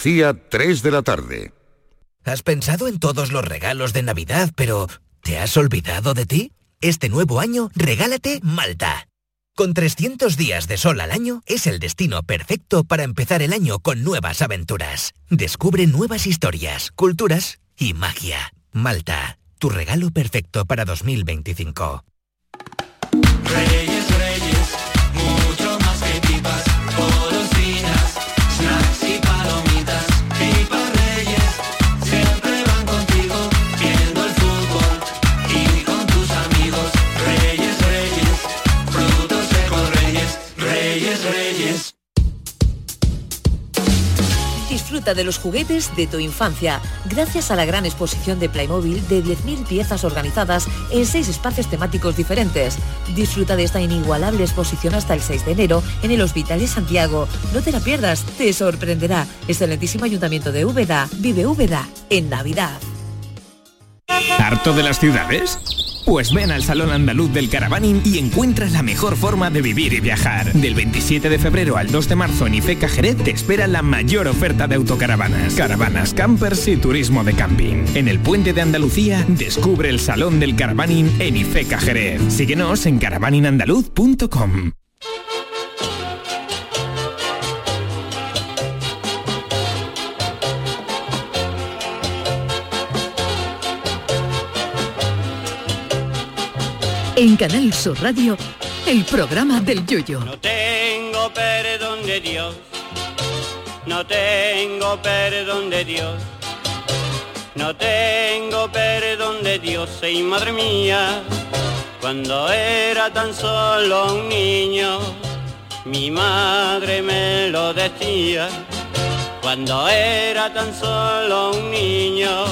Día 3 de la tarde. ¿Has pensado en todos los regalos de Navidad, pero ¿te has olvidado de ti? Este nuevo año, regálate Malta. Con 300 días de sol al año, es el destino perfecto para empezar el año con nuevas aventuras. Descubre nuevas historias, culturas y magia. Malta, tu regalo perfecto para 2025. Reyes, Reyes, mucho más que pipas, golosinas, snacks y palomitas. Pipas Reyes, siempre van contigo, viendo el fútbol y con tus amigos. Reyes, Reyes, frutos secos Reyes, Reyes, Reyes. Disfruta de los juguetes de tu infancia, gracias a la gran exposición de Playmobil de 10.000 piezas organizadas en 6 espacios temáticos diferentes. Disfruta de esta inigualable exposición hasta el 6 de enero en el Hospital de Santiago. No te la pierdas, te sorprenderá. Excelentísimo Ayuntamiento de Úbeda, vive Úbeda en Navidad. ¿Harto de las ciudades? Pues ven al Salón Andaluz del Caravaning y encuentra la mejor forma de vivir y viajar. Del 27 de febrero al 2 de marzo en Ifeca Jerez te espera la mayor oferta de autocaravanas, caravanas, campers y turismo de camping. En el Puente de Andalucía, descubre el Salón del Caravaning en Ifeca Jerez. Síguenos en caravaninandaluz.com. En Canal Sur Radio, el programa del Yoyo. No tengo perdón de Dios, no tengo perdón de Dios, no tengo perdón de Dios, y madre mía, cuando era tan solo un niño, mi madre me lo decía, cuando era tan solo un niño,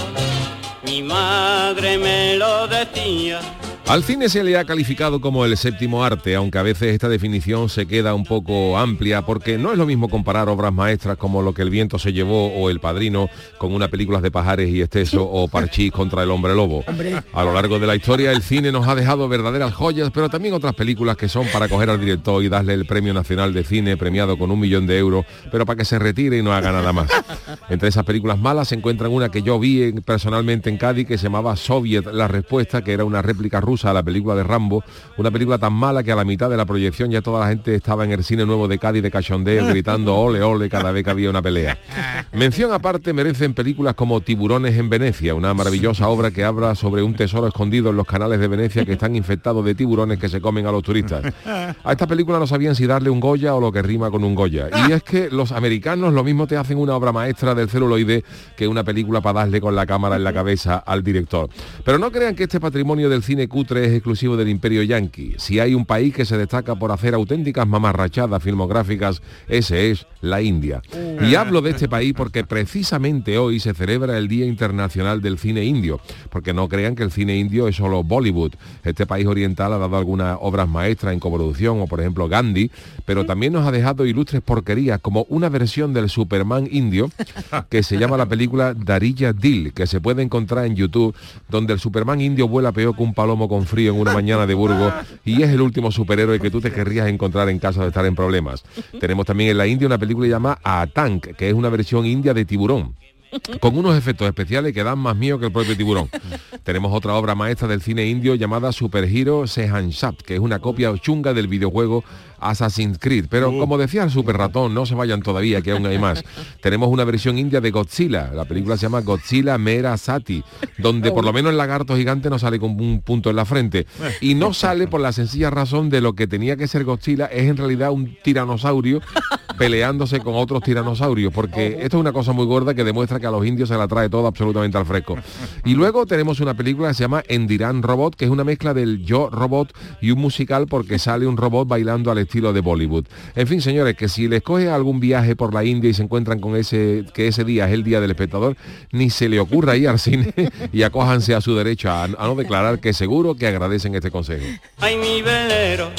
mi madre me lo decía. Al cine se le ha calificado como el séptimo arte, aunque a veces esta definición se queda un poco amplia, porque no es lo mismo comparar obras maestras como Lo que el viento se llevó o El Padrino con unas películas de Pajares y Esteso o Parchís contra el hombre lobo. A lo largo de la historia el cine nos ha dejado verdaderas joyas, pero también otras películas que son para coger al director y darle el Premio Nacional de Cine premiado con 1 millón de euros, pero para que se retire y no haga nada más. Entre esas películas malas se encuentran una que yo vi personalmente en Cádiz que se llamaba Soviet, la respuesta, que era una réplica rusa a la película de Rambo, una película tan mala que a la mitad de la proyección ya toda la gente estaba en el cine nuevo de Cádiz de cachondeo gritando ole ole cada vez que había una pelea. Mención aparte merecen películas como Tiburones en Venecia, una maravillosa obra que habla sobre un tesoro escondido en los canales de Venecia que están infectados de tiburones que se comen a los turistas. A esta película no sabían si darle un Goya o lo que rima con un Goya. Y es que los americanos lo mismo te hacen una obra maestra del celuloide que una película para darle con la cámara en la cabeza al director. Pero no crean que este patrimonio del cine cutre es exclusivo del imperio yanqui. Si hay un país que se destaca por hacer auténticas mamarrachadas filmográficas, ese es la India. Y hablo de este país porque precisamente hoy se celebra el Día Internacional del Cine Indio, porque no crean que el cine indio es solo Bollywood. Este país oriental ha dado algunas obras maestras en coproducción, o por ejemplo Gandhi, pero también nos ha dejado ilustres porquerías como una versión del Superman indio que se llama la película Darija Dil, que se puede encontrar en YouTube, donde el Superman indio vuela peor que un palomo con frío en una mañana de Burgos y es el último superhéroe que tú te querrías encontrar en caso de estar en problemas. Tenemos también en la India una película llamada Atank, que es una versión india de Tiburón, con unos efectos especiales que dan más miedo que el propio tiburón. Tenemos otra obra maestra del cine indio llamada Superhero Sehanshat, que es una copia chunga del videojuego Assassin's Creed, pero como decía el Super Ratón, no se vayan todavía, que aún hay más. Tenemos una versión india de Godzilla, la película se llama Godzilla Mera Sati, donde por lo menos el lagarto gigante no sale con un punto en la frente, y no sale por la sencilla razón de lo que tenía que ser Godzilla es en realidad un tiranosaurio peleándose con otros tiranosaurios, porque esto es una cosa muy gorda que demuestra que a los indios se la trae todo absolutamente al fresco. Y luego tenemos una película que se llama Endiran Robot, que es una mezcla del Yo Robot y un musical, porque sale un robot bailando al estilo de Bollywood. En fin, señores, que si les coge algún viaje por la India y se encuentran con que ese día es el día del espectador, ni se le ocurra ir al cine y acójanse a su derecho a no declarar, que seguro que agradecen este consejo. Ay, mi velero,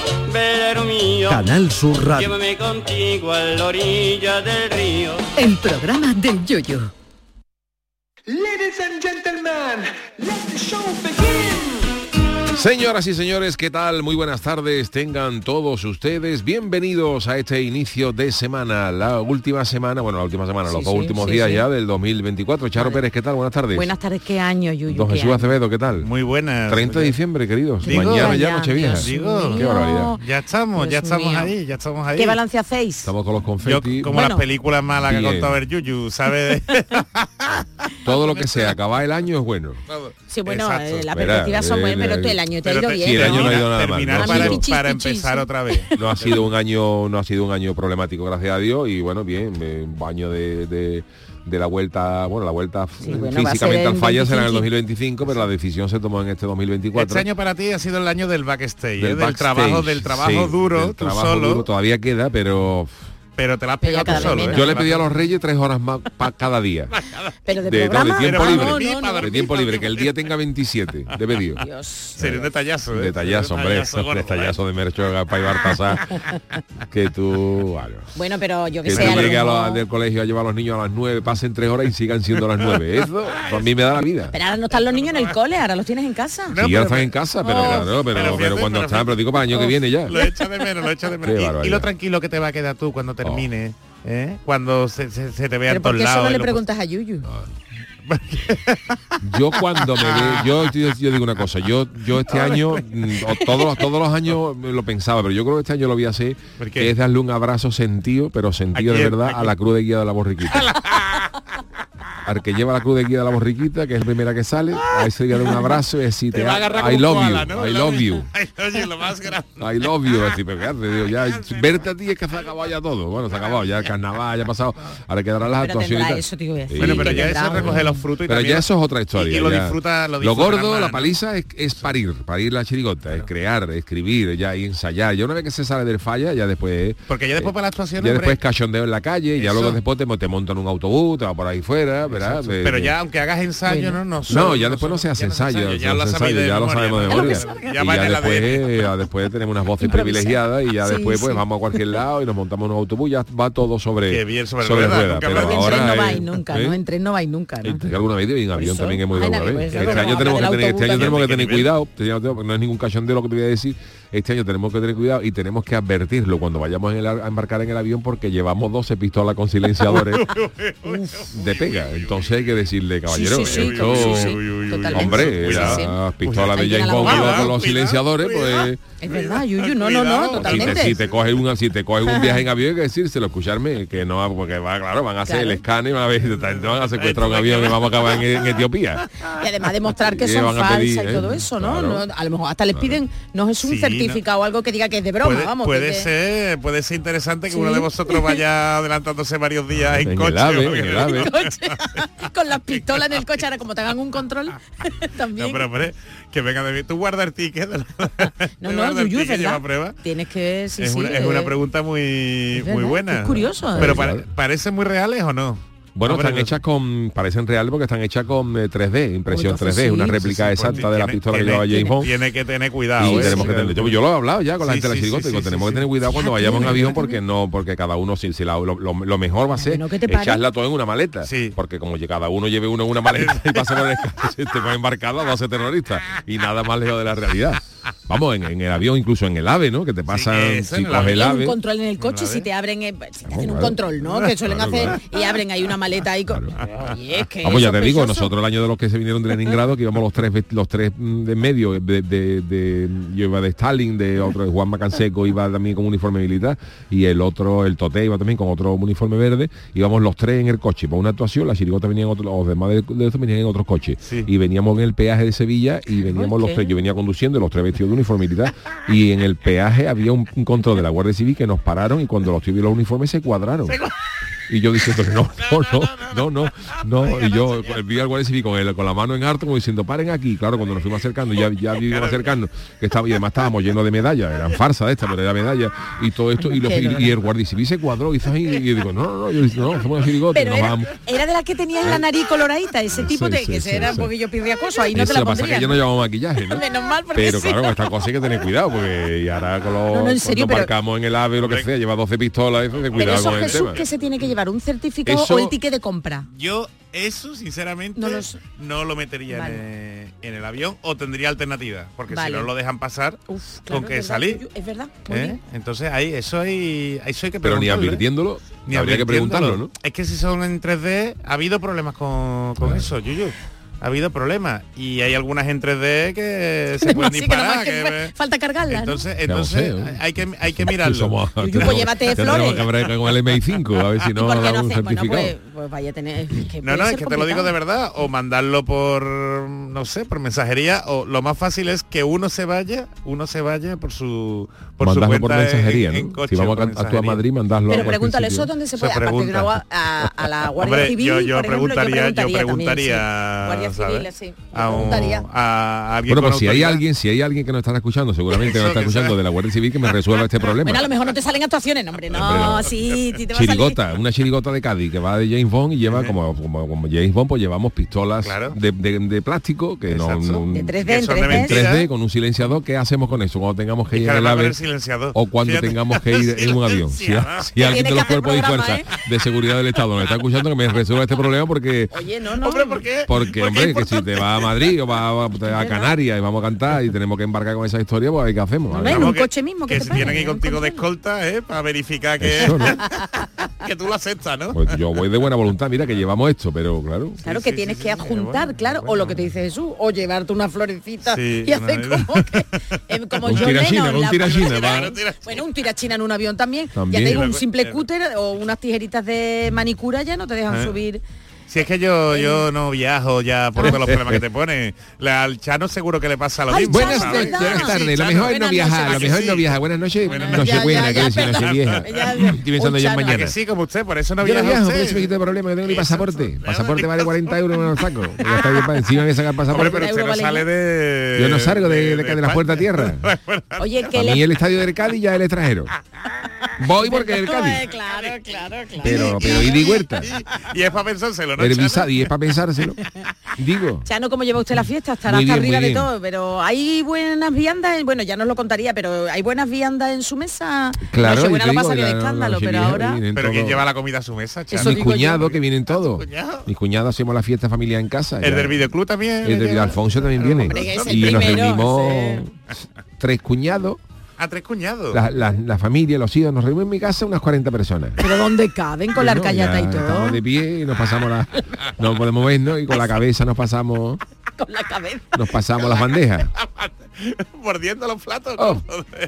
velero mío, Canal Sur Radio. llévame contigo a la orilla del río. El programa del Yoyo. Ladies and gentlemen, let the show begin. Señoras y señores, ¿qué tal? Muy buenas tardes, tengan todos ustedes bienvenidos a este inicio de semana, la última semana, los dos últimos días ya del 2024. Charo Pérez, ¿qué tal? Buenas tardes. Buenas tardes, ¿qué año, Yuyu? Don Jesús Acevedo, ¿qué tal? Muy buenas. 30 de diciembre, queridos. Mañana ya Nochevieja. Qué barbaridad. Ya estamos ahí. ¿Qué balance hacéis? Estamos con los confetis. Como las películas malas que ha contado el Yuyu, ¿sabes? Todo lo que sea, acabar el año es bueno. Sí, bueno, las perspectivas son buenas, pero el año te ha ido bien. Sí, el año no ha ido nada mal. Terminar para empezar otra vez. No ha sido un año problemático, gracias a Dios, y bueno, bien, un año de la vuelta, la vuelta físicamente al falla será en el 2025, pero la decisión se tomó en este 2024. Este año para ti ha sido el año del backstage, del trabajo duro, del tú trabajo solo. Duro, todavía queda, pero te la has pegado tú solo. Yo le pedí a los Reyes 3 horas más cada día. Pero de tiempo libre, que el día tenga 27 de pedido. Sería un detallazo, ¿eh? Detallazo, hombre, detallazo de Mercho para llevar pasar que tú... Bueno, pero yo que sé... Que llegue del colegio a llevar a los niños a las 9, pasen 3 horas y sigan siendo las 9. Eso a mí me da la vida. Pero ahora no están los niños en el cole, ahora los tienes en casa. Sí, ahora están en casa, pero cuando están, pero digo para el año que viene ya. Lo echa de menos. Y lo tranquilo que te va a quedar tú cuando termine, cuando se te vea en todos lados. ¿Por qué eso no le preguntas a Yuyu? Yo cuando me ve, yo digo una cosa, yo este año, todos los años lo pensaba, pero yo creo que este año lo voy a hacer, que es darle un abrazo sentido de verdad a la cruz de guía de la borriquita. Al que lleva la cruz de guía de la borriquita, que es la primera que sale, a ese día de un abrazo y decir I love you, lo más grande. I love you, así, pero ¿qué hace? Digo, ya, verte a ti es que se ha acabado ya todo. Bueno, se ha acabado, ya el carnaval ya ha pasado, ahora quedarán las actuaciones. Eso, tío, bueno, pero ya eso recoge los frutos y pero ya eso es otra historia. Y lo disfruta lo gordo, la paliza es parir la chirigota, es crear, escribir, ya y ensayar. Ya una vez que se sale del falla, ya después... Porque ya después para la actuación... Ya después cachondeo en la calle, y ya luego después te montan un autobús, te va por ahí fuera, ¿verdad? Pero ya aunque hagas ensayo, no, ya después no se hace ensayo, ya lo sabemos de memoria. Y ya después tenemos unas voces privilegiadas y ya después pues vamos a cualquier lado y nos montamos un autobús, ya va todo sobre ruedas. Pero ahora no vais nunca, ¿no? En tren no vais nunca, ¿no? Alguna vez y en avión también hemos ido alguna vez. Este año tenemos que tener cuidado, no es ningún cachondeo lo que te voy a decir. Este año tenemos que tener cuidado y tenemos que advertirlo cuando vayamos a embarcar en el avión, porque llevamos 12 pistolas con silenciadores de pega. Entonces hay que decirle, caballero, hombre, las pistolas de James Bond con los silenciadores, pues... Es verdad, Yuyu, no, totalmente. Si te coges un viaje en avión, hay que decírselo, escucharme, que no, porque van a hacer el escáner, van a secuestrar un avión y vamos a acabar en Etiopía. Y además demostrar que son falsas y todo eso, ¿no? A lo mejor hasta les piden, no es un certificado o algo que diga que es de broma, vamos. Puede ser interesante que uno de vosotros vaya adelantándose varios días en coche. El AVE. Con las pistolas en el coche, ahora como te hagan un control también. No, pero que venga de mí. ¿Tú guardas el ticket? No, Yuyu, ¿verdad? Prueba? Tienes que... Es una pregunta muy buena. Es curioso. Pero ¿parecen muy reales o no? Bueno, parecen reales porque están hechas con 3D, impresión 3D, una réplica exacta de la pistola que llevaba James Bond. Tiene que tener cuidado. Y tenemos que tener, yo lo he hablado ya con la gente de la chirigota, tenemos que tener cuidado cuando vayamos en avión, porque cada uno, lo mejor va a ser echarla todo en una maleta. Porque como cada uno lleve uno en una maleta y pasa por el escape, te va embarcado a 12 terroristas. Y nada más lejos de la realidad. Vamos, en el avión, incluso en el AVE, ¿no? Que te pasan, si coges el AVE. Un control en el coche, si te abren, si te hacen un control, ¿no? Que suelen hacer y abren ahí una maleta ahí con... Oye, es que vamos, ya te digo, nosotros el año de los que se vinieron de Leningrado, que íbamos los tres de medio, yo iba de Stalin, de otro, de Juan Macanseco iba también con uniforme militar, y el Toté iba también con otro uniforme verde, íbamos los tres en el coche para una actuación, la chirigota venía en los demás de eso venían en otros coches, y veníamos en el peaje de Sevilla y veníamos los tres, yo venía conduciendo, los tres vestidos de uniforme militar, y en el peaje había un control de la Guardia Civil que nos pararon, y cuando los tíos vieron los uniformes se cuadraron. Y yo diciendo que no, y yo vi al Guardia Civil con la mano en alto como diciendo, paren aquí. Claro, cuando nos fuimos acercando, ya íbamos acercando, que estaba, y además estábamos llenos de medallas, eran farsas de estas, pero era medallas, y todo esto, y el Guardia Civil se cuadró, y digo, no, yo dije, no, somos una chirigota, pero era de la que tenías la nariz coloradita, ese tipo de que era porque yo perdía cosas, ahí no te la pondría. Lo que pasa es que yo no llevaba maquillaje, ¿no? Menos mal, porque pero claro, esta cosa hay que tener cuidado, porque y ahora cuando embarcamos en el AVE o lo que sea, lleva 12 pistolas, eso, de cuidado con el tema. ¿Qué se tiene que llevar? ¿Un certificado o el ticket de compra? Yo eso sinceramente no lo metería en el avión o tendría alternativa, porque Vale. si no lo dejan pasar, Claro, con que es verdad, salir. Yuyu, es verdad. Muy bien. Entonces ahí eso hay que Pero ni preguntarle. advirtiéndolo, Ni habría que advirtiéndolo. preguntarlo, ¿no? Es que si son en 3D, ha habido problemas con eso, Yuyu. Ha habido problemas y hay algunas en 3D que se pueden Así que nada disparar. más que falta cargarla, entonces, ¿no? entonces Ya lo sé, hay que mirarlo. Yuyu, pues llévate flores. Tenemos que hablar con el MI5 a ver si no ¿Y por qué da no un hace? Bueno, certificado. pues vaya a tener... No, es que te lo digo de verdad, o mandarlo por, no sé, por mensajería, o lo más fácil es que uno se vaya por su Mandarlo cuenta por mensajería, en ¿no? coche, Si vamos por a tu a mensajería. Madrid, mandarlo Pero a cualquier pregúntale sitio. eso dónde se Se puede, aparte de pregunta. a la Guardia Hombre, Civil, yo por ejemplo, preguntaría también, sí. Guardia ¿sabes? Civil, sí. a, Preguntaría. a alguien Bueno, con pues si hay autoridad. alguien que nos está escuchando, seguramente que Eso, nos está que escuchando sea. de la Guardia Civil, que me resuelva este problema. Bueno, a lo mejor no te salen actuaciones, no, hombre, no, Hombre, no. sí te va a salir. Chirigota, una chirigota de Cádiz que va de James Bond y lleva como James Bond, pues llevamos pistolas Claro. de plástico que no, Exacto. De 3D, Que en son de 3D. en mentira. 3D con un silenciador. ¿Qué hacemos con eso cuando tengamos que Y ir que en el además con AVE el silenciador. o cuando Fíjate. tengamos que ir en un avión? Si Que alguien tiene de los que hacer cuerpos y programa, fuerzas de seguridad del Estado nos está escuchando, que me resuelva este problema porque Oye, no. Hombre, ¿por qué? porque ¿Por qué hombre, que si importante? te vas a Madrid o vas a Canarias y vamos a cantar y tenemos que embarcar con esa historia, pues ¿qué hacemos? No, ¿Vale? en un que- coche mismo que que te si paguen, tienen que ir en un contigo de control. escolta, para verificar que Eso, ¿no? que tú lo aceptas, ¿no? Pues yo voy de buena voluntad, mira que llevamos esto, pero claro. Claro Sí, que sí, tienes sí, que sí, adjuntar, bueno, claro, bueno. o lo que te dice Jesús, o llevarte una florecita Sí, y hacer una- como que como Un John tirachina, Lennon, un la- tirachina, va. Bueno, un tirachina en un avión también. También. Ya te digo, un Sí, simple lo- cúter o unas tijeritas de manicura ya no te dejan subir. Si es que yo no viajo ya por todos los problemas que te ponen. Al Chano seguro que le pasa lo Ay, mismo. Chano, Buenas ¿sabes? ¿verdad? buenas tardes. Lo Chano. mejor es no Buenas viajar, noches. lo mejor es no Sí. viajar. Buenas noches, Buenas Nochebuena, que decir, perdón. Nochevieja. Ya, Estoy pensando ya en un ¿A mañana. que sí, como usted? Por eso no Yo no viaja viajo, usted. por eso me quito el problema, no tengo ni Eso, pasaporte. eso. Pasaporte vale 40 euros, no lo saco. Ya está bien, encima voy a sacar Hombre, pasaporte. pero usted no Euro sale de... Yo no salgo de la España. puerta a tierra. Oye, que A le mí el estadio del Cádiz ya es el extranjero. Voy porque es el Cádiz. Claro. Pero ida y vuelta. Y es para pensárselo, ¿no, El Chano? visado, y es para pensárselo. Digo. Chano, ¿cómo lleva usted la fiesta? Estará Muy hasta bien, arriba muy de bien. todo, pero hay buenas viandas, bueno, ya nos lo contaría, pero hay buenas viandas en su mesa. Claro, Nochebuena yo lo te pasa digo, bien la escándalo, pero Nochevieja ahora... vienen Pero ¿quién todos. lleva la comida a su mesa, Chano? Eso Mis digo yo. cuñados que vienen todos. cuñado? Mis cuñados hacemos la fiesta familiar en casa. El ya. del videoclub también. El de Alfonso también viene. Hombre, que es el Y nos primero, reunimos 3 cuñados, A 3 cuñados. la familia, los hijos, nos reunimos en mi casa unas 40 personas. Pero ¿dónde caben con la Bueno, arcayata ya y todo? Estamos de pie y nos pasamos no podemos vernos y con la cabeza nos pasamos Con la cabeza. las bandejas. Mordiendo los platos. Oh.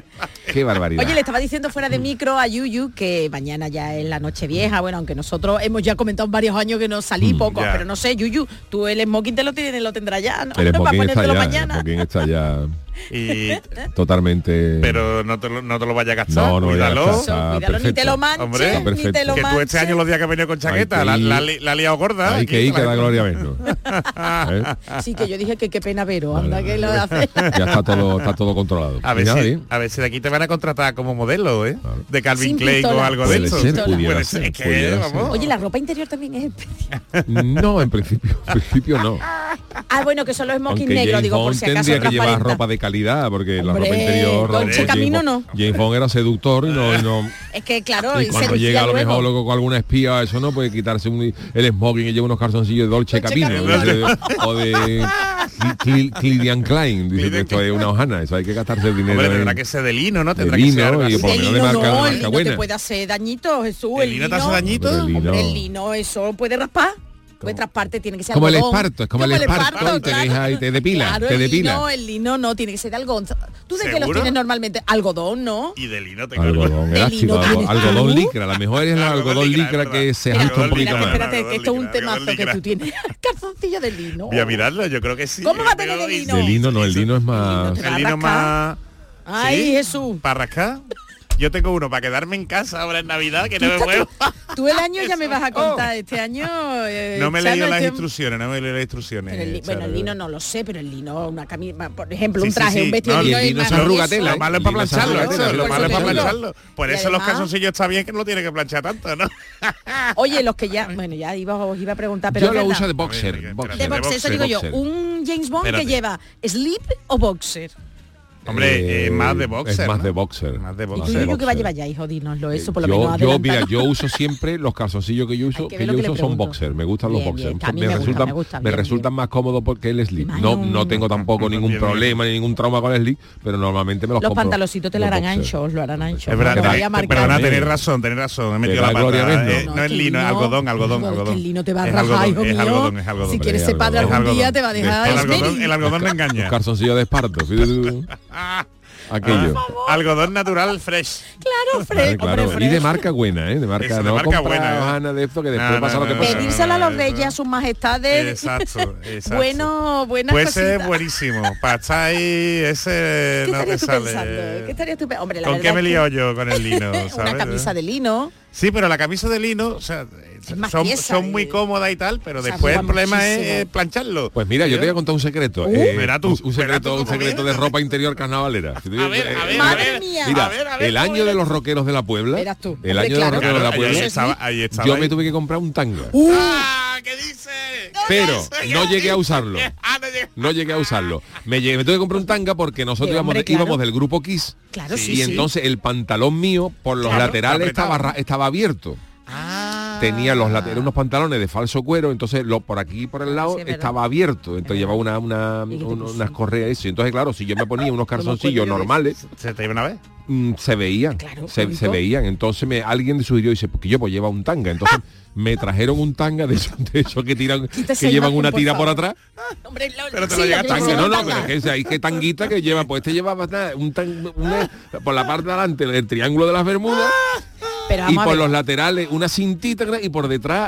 Qué barbaridad. Oye, le estaba diciendo fuera de micro a Yuyu que mañana ya es la noche vieja, bueno, aunque nosotros hemos ya comentado varios años que no salí poco, ya. pero no sé, Yuyu, tú el smoking lo tendrás ya, ¿no? el Para smoking está ponértelo ya, mañana. el smoking está ya Y, totalmente. pero no te lo vayas a gastar. No, Cuídalo. ya Eso, está cuídalo, ni te perfecto. lo manches, Hombre, está ni te perfecto. lo Que tú este año manches. los días que has venido con chaqueta, Hay que la ir. ha liado gorda. Hay que ir, que da gloria a vernos. ¿Eh? Sí, que yo dije que qué pena Vero, anda Vale, que lo vale. hace. Ya está todo controlado. A Y ver, nada, si, bien. a ver si de aquí te van a contratar como modelo, ¿eh? Claro. De Calvin Sin Klein pistola. o algo de Puede eso. ser, pudiera Puede ser, ser, que, pudiera vamos. ser. Oye, la ropa interior también es especial. No, en principio no. Ah, bueno, que son los smoking Aunque negros, James digo, por Bond si acaso tendría que llevar transparenta. ropa de calidad, porque la Hombre, ropa interior... Dolce James Camino Bond- no. James Bond era seductor y no Es que claro, y cuando llega a lo mejor luego con alguna espía, eso no puede quitarse el smoking y lleva unos calzoncillos de Dolce Dolce Camino Camino. o de Clidian Klein. Dice que esto es una hojana, eso hay que gastarse el dinero. Hombre, en- tendrá que ser de lino, ¿no? de Tendrá que ser lino algo y así. por lo el menos de lino marca, no, marca el lino buena. te puede hacer dañitos, Jesús. ¿El lino te hace dañitos? Pero el Hombre, lino- el lino, eso puede raspar. Vuestras partes tiene que ser Como el algodón. esparto, es como el esparto, y te deja y te depila, Claro, te depila. El lino no, tiene que ser de algodón. ¿Tú de qué los ¿Seguro? tienes normalmente? Algodón, ¿no? Y de lino tengo Algodón El elástico, lino tiene- algodón ¿Tú? licra, la mejor es el algodón licra que se ajusta un poquito licra, más. Espérate, que esto es un Algodón temazo licra, que tú tienes. Calzoncillo de lino. Voy a mirarlo, yo creo que sí. ¿Cómo va a tener de lino? De lino no, el lino es más... te El va a lino rascar. más... Ay, ¿Sí? Jesús. ¿Para rascar? Yo tengo uno para quedarme en casa ahora en Navidad, que no me muevo. Tú el año ya me vas a contar. Este año... No me he Chano, leído las este- instrucciones, no me he leído las instrucciones. Pero bueno, el Charo. lino no lo sé, pero el lino, una camisa, por ejemplo, Sí, un sí, traje, sí. un vestido No, de y lino el lino es se más arruga eso. tela, Lo malo es El para lino se plancharlo, arruga eso, tela, lo por malo es eso para te digo. plancharlo. Por Y eso los además- calzoncillos está bien que no lo tiene que planchar tanto, ¿no? Oye, los que ya, bueno, ya os iba a preguntar, pero Yo es lo verdad. uso de A ver, boxer. espérate. boxer. De boxer, eso digo yo, boxer. un James Bond Espérate. que lleva slip o boxer. Hombre, más de boxer. Es más, ¿no? de boxer. Más de ¿Y boxer. tú que vaya, hijo? Dínoslo eso, por lo menos Mira, yo uso siempre los calzoncillos que yo uso, son boxer. Me gustan los boxers. Me resultan más cómodos porque el slip. No tengo tampoco ningún problema ni ningún trauma con el slip, pero normalmente me los compro. Los pantaloncitos te lo harán anchos, Es verdad, perdona, tenéis razón. He metido la pata. No es lino, es algodón. El lino te va a rajar, hijo mío. Si quieres ser padre algún día te va a dejar. El algodón no engaña. Los calzoncillos de esparto. Aquello. Algodón natural fresh. Claro, fresh. Claro. Hombre, Y de marca buena, ¿eh? De marca, no comprar buena, Ana, de esto que después pasa lo que pasa. Pedírselo a los reyes, a sus majestades. Exacto. Bueno, buenas puede cositas. ser buenísimo. Para estar ahí, ese no te sale. ¿Qué estarías tú pensando? Hombre, la ¿Con qué me he liado yo con el lino? ¿sabes? Una camisa de lino. Sí, pero la camisa de lino, o sea, son muy cómodas y tal, pero después el problema es plancharlo. Pues mira, yo te voy a contar un secreto. Verá tú, un secreto de ropa interior carnavalera. A ver, madre mía. Mira, el año de los rockeros de la Puebla. Verás tú. El año de los rockeros de la Puebla. Ahí estaba, yo me tuve que comprar un tanga. ¿Qué dice? Pero no llegué a usarlo. No llegué a usarlo. Me tuve que comprar un tanga porque nosotros íbamos del grupo Kiss. Claro, y entonces el pantalón mío por los laterales estaba abierto. Tenía los laterales, unos pantalones de falso cuero, entonces por aquí por el lado estaba abierto, entonces llevaba unas correas eso. Entonces claro, si yo me ponía unos calzoncillos normales, ¿se te iba una vez? Se veían, claro, se veían. Entonces alguien sugirió y dice, porque yo pues lleva un tanga. Entonces me trajeron un tanga de esos que tiran, que llevan una tira por atrás. Hombre, pero te lo llegas tanga. No, pero es que hay que tanguita que lleva, pues llevaba por la parte de adelante el triángulo de las Bermudas. Y por los laterales una cintita y por detrás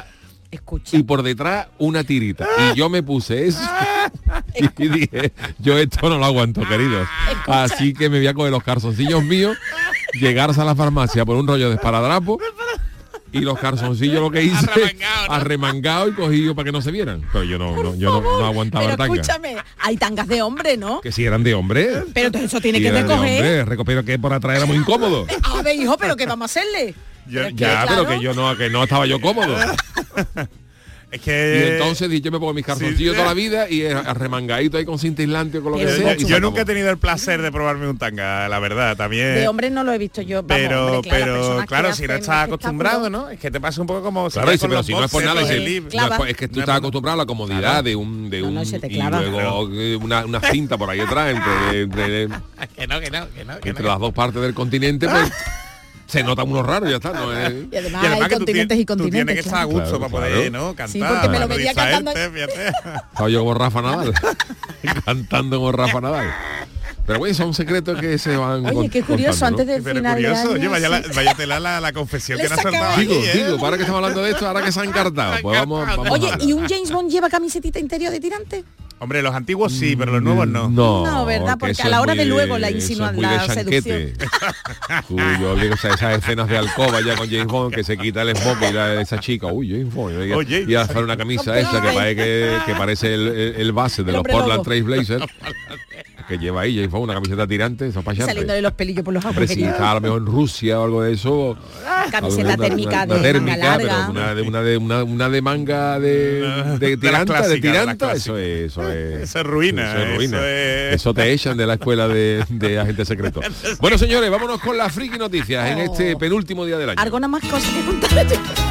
una tirita. Y yo me puse eso y dije, yo esto no lo aguanto, queridos. Así que me voy a coger los calzoncillos míos, llegar a la farmacia por un rollo de esparadrapo y los calzoncillos lo que hice arremangado y cogido para que no se vieran. Pero yo no aguantaba pero el tanga. Escúchame, hay tangas de hombre, ¿no? Que si eran de hombre. Pero eso tiene que recoger. Pero que por atrás era muy incómodo. A ver, hijo, pero ¿qué vamos a hacerle? Pero que no estaba yo cómodo. Es que... Y entonces yo me pongo mis calzoncillos toda la vida y arremangadito ahí con cinta aislante o con lo que sea. Yo nunca he tenido el placer de probarme un tanga, la verdad, también. De hombre no lo he visto yo. Pero claro, si no estás acostumbrado, ¿no? Es que te pasa un poco como... Claro, pero si no es por nada, es que tú estás acostumbrado a la comodidad de un y luego una cinta por ahí detrás entre las dos partes del continente, pues... Se nota uno raro, ya está. ¿no? Y además hay continentes y continentes. Tú tienes que estar a gusto para poder, ¿no? Cantar. Sí, porque me lo veía cantando. Estaba yo como Rafa Nadal. Cantando como Rafa Nadal. Pero bueno, son secretos que se van. Oye, qué curioso, contando, antes del final de año. Oye, vaya la confesión que nos ha soltado. Digo, para que estamos hablando de esto, ahora que se han encartado. Pues vamos. Oye, ¿y un James Bond lleva camisetita interior de tirante? Hombre, los antiguos sí, pero los nuevos no. No, ¿verdad? Porque a la hora de luego la insinuan la seducción. Yo digo, esas escenas de alcoba ya con James Bond, que se quita el smoking y esa chica, James Bond. Y hacer una camisa esa que parece el base de los Portland Trail Blazers. Que lleva ahí James Bond, una camiseta tirante, eso para saliendo de los pelillos por los agujeros. Si está a lo mejor en Rusia o algo de eso. Camiseta térmica de manga larga. Pero una de manga de tiranta, eso es ruina. Eso te echan de la escuela de agentes secretos. Bueno, señores, vámonos con las friki noticias en este penúltimo día del año. ¿Alguna más cosa que contar?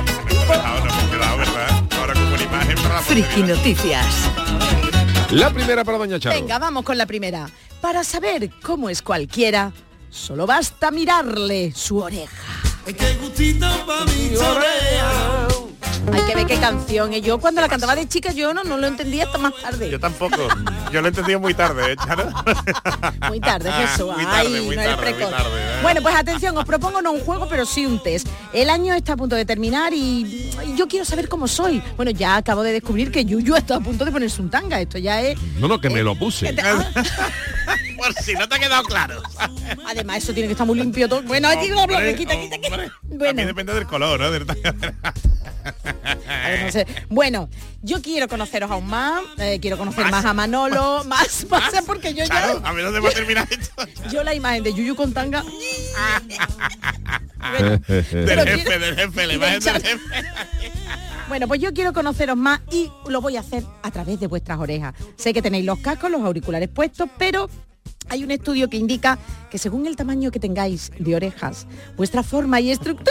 Ahora como una imagen para la friki noticias. La primera para doña Charo. Venga, vamos con la primera. Para saber cómo es cualquiera, solo basta mirarle su oreja. ¡Qué gustito pa' mi oreja! Hay que ver qué canción. Y yo cuando la cantaba de chica yo no lo entendía hasta más tarde. Yo tampoco. Yo lo he entendido muy tarde, Charo. Muy tarde, Jesús. Muy tarde. Bueno, pues atención, os propongo no un juego, pero sí un test. El año está a punto de terminar y yo quiero saber cómo soy. Bueno, ya acabo de descubrir que Yuyu está a punto de ponerse un tanga. Esto ya es... No, que me lo puse. Por si no te ha quedado claro. Además, eso tiene que estar muy limpio todo. Bueno, aquí lo hablo, quita. Bueno. También depende del color, ¿no? Bueno, yo quiero conoceros aún más, quiero conocer más a Manolo, más porque yo claro, ya... A ver dónde va a terminar esto. Yo la imagen de Yuyu con tanga... del jefe, la imagen del jefe. Bueno, pues yo quiero conoceros más y lo voy a hacer a través de vuestras orejas. Sé que tenéis los cascos, los auriculares puestos, pero Hay un estudio que indica que según el tamaño que tengáis de orejas, vuestra forma y estructura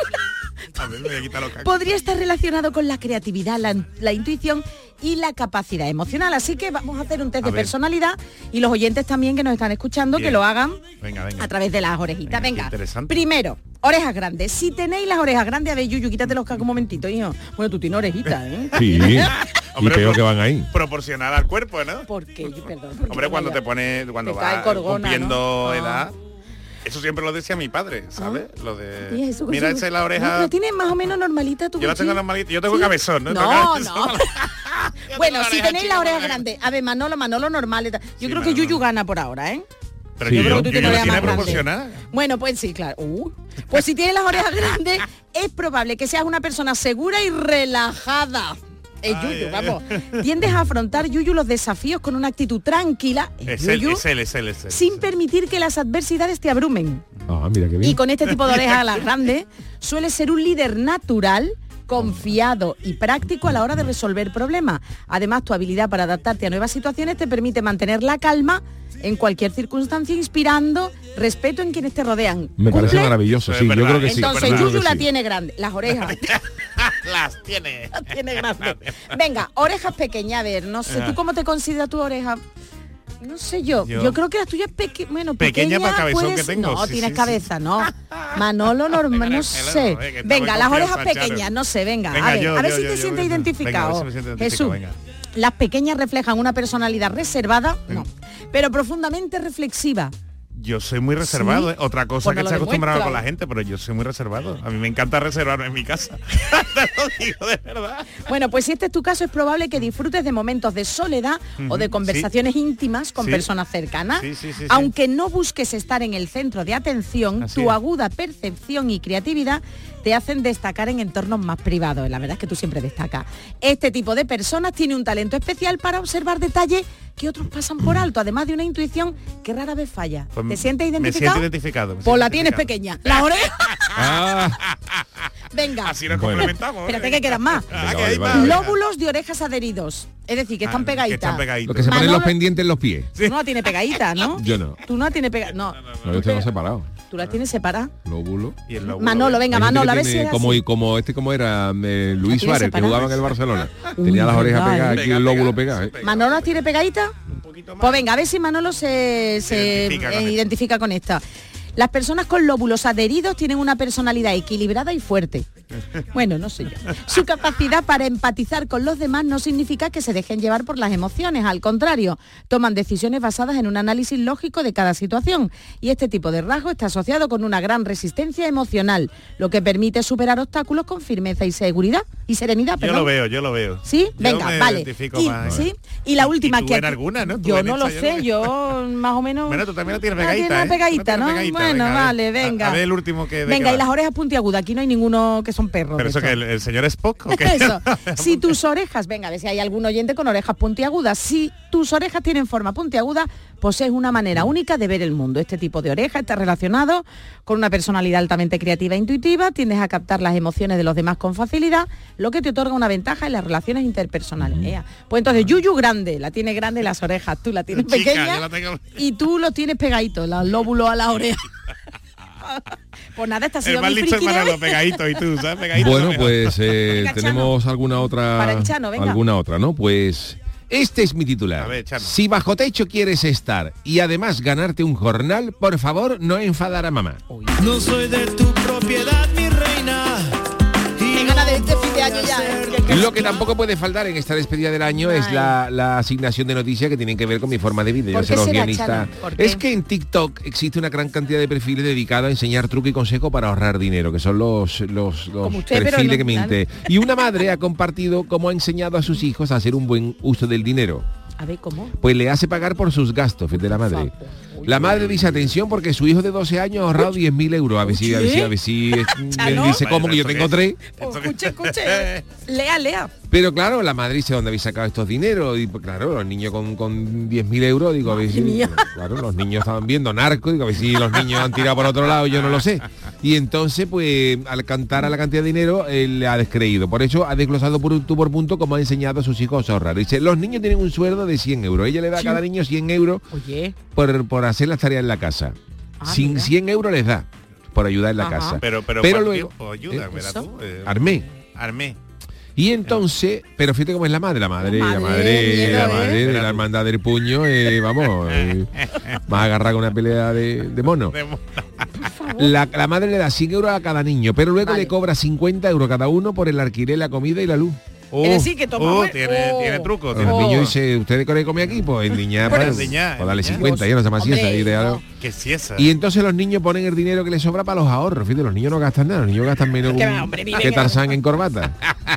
A ver, me voy a quitar los cacos. podría estar relacionado con la creatividad, la intuición y la capacidad emocional. Así que vamos a hacer un test de personalidad y los oyentes también que nos están escuchando, Bien. que lo hagan Venga. a través de las orejitas. Venga, qué Venga, interesante. primero, orejas grandes. Si tenéis las orejas grandes, a ver, Yuyu, quítate los cacos un momentito, hijo. Bueno, tú tienes orejitas, ¿eh? Sí, y Hombre, peor que van ahí. Proporcional al cuerpo, ¿no? ¿Por qué? Perdón. porque Hombre, cuando vaya. te pone, cuando te cae va corgona, cumpliendo ¿no? edad. Eso siempre lo decía mi padre, ¿sabes? Lo de... Y eso, Mira, eso- esa es la No, oreja... pero tienes más o menos normalita tu Yo la tengo cuchillo. normalita, yo tengo ¿Sí? cabezón, ¿no? No, Tengo cabezón. no. Yo Bueno, tengo si la oreja tenéis chica, la oreja oreja grande. A ver, Manolo normal. Yo Sí, creo que Manolo. Yuyu gana por ahora, ¿eh? Pero Sí, yo yo creo creo que que la tiene tiene más grande. proporcional. Bueno, pues sí, claro. Pues si tienes las orejas grandes, es probable que seas una persona segura y relajada. Es Yuyu, vamos. Tiendes a afrontar, Yuyu, los desafíos con una actitud tranquila, Es él, Yuyu, es él. sin permitir que las adversidades te abrumen. Ah, mira qué bien. Y con este tipo de orejas las grandes, suele ser un líder natural, confiado y práctico a la hora de resolver problemas. Además, tu habilidad para adaptarte a nuevas situaciones te permite mantener la calma en cualquier circunstancia, inspirando respeto en quienes te rodean. Me parece ¿Cumple? maravilloso, Eso sí, es yo verdad. creo que sí. Entonces yo creo Yuyu que la sí. tiene grande, las orejas Las tiene. las tiene grandes. Venga, orejas pequeñas, a ver, no sé, ¿tú cómo te consideras tu oreja? No sé yo creo que las tuyas Pequeña pequeña para cabezón puedes- que tengo, No, sí, tienes sí, cabeza, no. Manolo normal, no sé. que estaba Venga, las confianza, orejas Charo. pequeñas, no sé, venga, Venga, a ver, yo, a ver yo, si yo, te yo, sientes venga. identificado. Venga, a ver si me siento identificado, Jesús. venga. Las pequeñas reflejan una personalidad reservada, no, pero profundamente reflexiva. Yo soy muy reservado, ¿Sí? ¿eh? Otra cosa Pues que no se lo acostumbrado demuestra. con la gente, pero yo soy muy reservado. A mí me encanta reservarme en mi casa. Te lo digo de verdad. Bueno, pues si este es tu caso, es probable que disfrutes de momentos de soledad o de conversaciones íntimas con Sí. personas cercanas. Sí. Aunque no busques estar en el centro de atención, Así tu es. aguda percepción y creatividad te hacen destacar en entornos más privados. La verdad es que tú siempre destacas. Este tipo de personas tiene un talento especial para observar detalles que otros pasan por alto, además de una intuición que rara vez falla. Pues ¿Te sientes Me identificado? siento identificado. Pues la tienes pequeña. La oreja. Ah, Venga. Así nos Bueno. complementamos. Espérate que quedan más. Ah, Venga, que hay vale, más. vale. Lóbulos de orejas adheridos. Es decir, que están Que pegaditas. están pegaditos. lo que se ponen Manolo- los pendientes en los pies. Tú no la tienes pegadita, ¿no? Yo no. Tú no la tienes pegadita. No. No, yo tengo separado. Tú la tienes separada. Lóbulo. Y el lóbulo, Manolo, venga, Hay gente Manolo, que a ver si tiene es como, así. como era Luis tiene Suárez, que separada. jugaba en el Barcelona. Uy, Tenía las orejas verdad, pegadas ¿eh? aquí, el lóbulo pegado. ¿eh? ¿Manolo las tiene pegadita? Pues venga, a ver si Manolo se identifica con esta. Las personas con lóbulos adheridos tienen una personalidad equilibrada y fuerte. Bueno, no sé yo. Su capacidad para empatizar con los demás no significa que se dejen llevar por las emociones, al contrario, toman decisiones basadas en un análisis lógico de cada situación. Y este tipo de rasgo está asociado con una gran resistencia emocional, lo que permite superar obstáculos con firmeza y seguridad y serenidad. Yo perdón. yo lo veo. ¿Sí? Yo Venga, me vale. identifico Y, más. ¿sí? Y la última tú que... en alguna, ¿no? Tú Yo en no lo esta, sé, yo más o menos... Bueno, tú también la tienes Ah, pegadita, tiene ¿eh? pegadita, La ¿no? tienes pegadita, Bueno, venga, a ver. vale, venga. A ver el último que... de Venga, qué y las va. orejas puntiagudas, aquí no hay ninguno que son perros. Pero de eso que estos. el señor Spock, ¿o qué? Eso. Si tus orejas, venga, a ver si hay algún oyente con orejas puntiagudas. Si tus orejas tienen forma puntiaguda, posees una manera única de ver el mundo. Este tipo de oreja está relacionado con una personalidad altamente creativa e intuitiva, tiendes a captar las emociones de los demás con facilidad, lo que te otorga una ventaja en las relaciones interpersonales. Ea. Pues entonces, Yuyu grande, la tiene grande las orejas, tú la tienes Chica, pequeña yo la tengo- y tú lo tienes pegadito, los lóbulos a la oreja. Pues nada, esta ha El sido más mi listo es friki de Manolo, hoy. pegadito y tú, ¿sabes? Pegadito. Bueno, mejor. pues Venga, tenemos alguna otra. Para el Chano, venga. Alguna otra, ¿no? Pues este es mi titular. A ver, Chano. Si bajo techo quieres estar y además ganarte un jornal, por favor, no enfadar a mamá. No soy de tu propiedad, mi reina. Qué gana de este fin de año ya. Lo que tampoco puede faltar en esta despedida del año es la asignación de noticias que tienen que ver con mi forma de vida. Yo ¿Por sé qué los será, guionistas. Chano? ¿Por qué? Es que en TikTok existe una gran cantidad de perfiles dedicados a enseñar truco y consejo para ahorrar dinero, que son los Como usted, pero perfiles no, que me claro. Y una madre ha compartido cómo ha enseñado a sus hijos a hacer un buen uso del dinero. A ver, ¿cómo? Pues le hace pagar por sus gastos, fíjate la madre. La madre dice, atención, porque su hijo de 12 años ha ahorrado 10.000 euros. A ver si, Chano. él dice, ¿cómo que yo tengo 3? Pues escuche, lea. Pero claro, la madre dice, ¿dónde habéis sacado estos dineros? Y pues, claro, los niños con 10.000 euros, digo, a ver si... Claro, los niños estaban viendo Narco, digo, a ver si los niños han tirado por otro lado, yo no lo sé. Y entonces, pues, al cantar a la cantidad de dinero, él le ha descreído. Por eso ha desglosado punto por punto cómo ha enseñado a sus hijos a ahorrar. Dice, los niños tienen un sueldo de 100 euros. Ella le da a cada niño 100 euros por hacer las tareas en la casa. 100 euros les da por ayudar en la casa. Pero luego ayuda, Armé. Y entonces, pero fíjate cómo es la madre de la hermandad del puño, más agarrada con una pelea de mono. La madre le da 100 euros a cada niño, pero luego le cobra 50 euros cada uno por el alquiler, la comida y la luz. Decir que tiene trucos. El niño dice, ¿ustedes queréis comer aquí? Pues el niña, pues dale 50, ya no se llama siesa. ¿Qué siesa? Y entonces los niños ponen el dinero que les sobra para los ahorros. Fíjate, los niños no gastan nada, los niños gastan menos que Tarzán en corbata.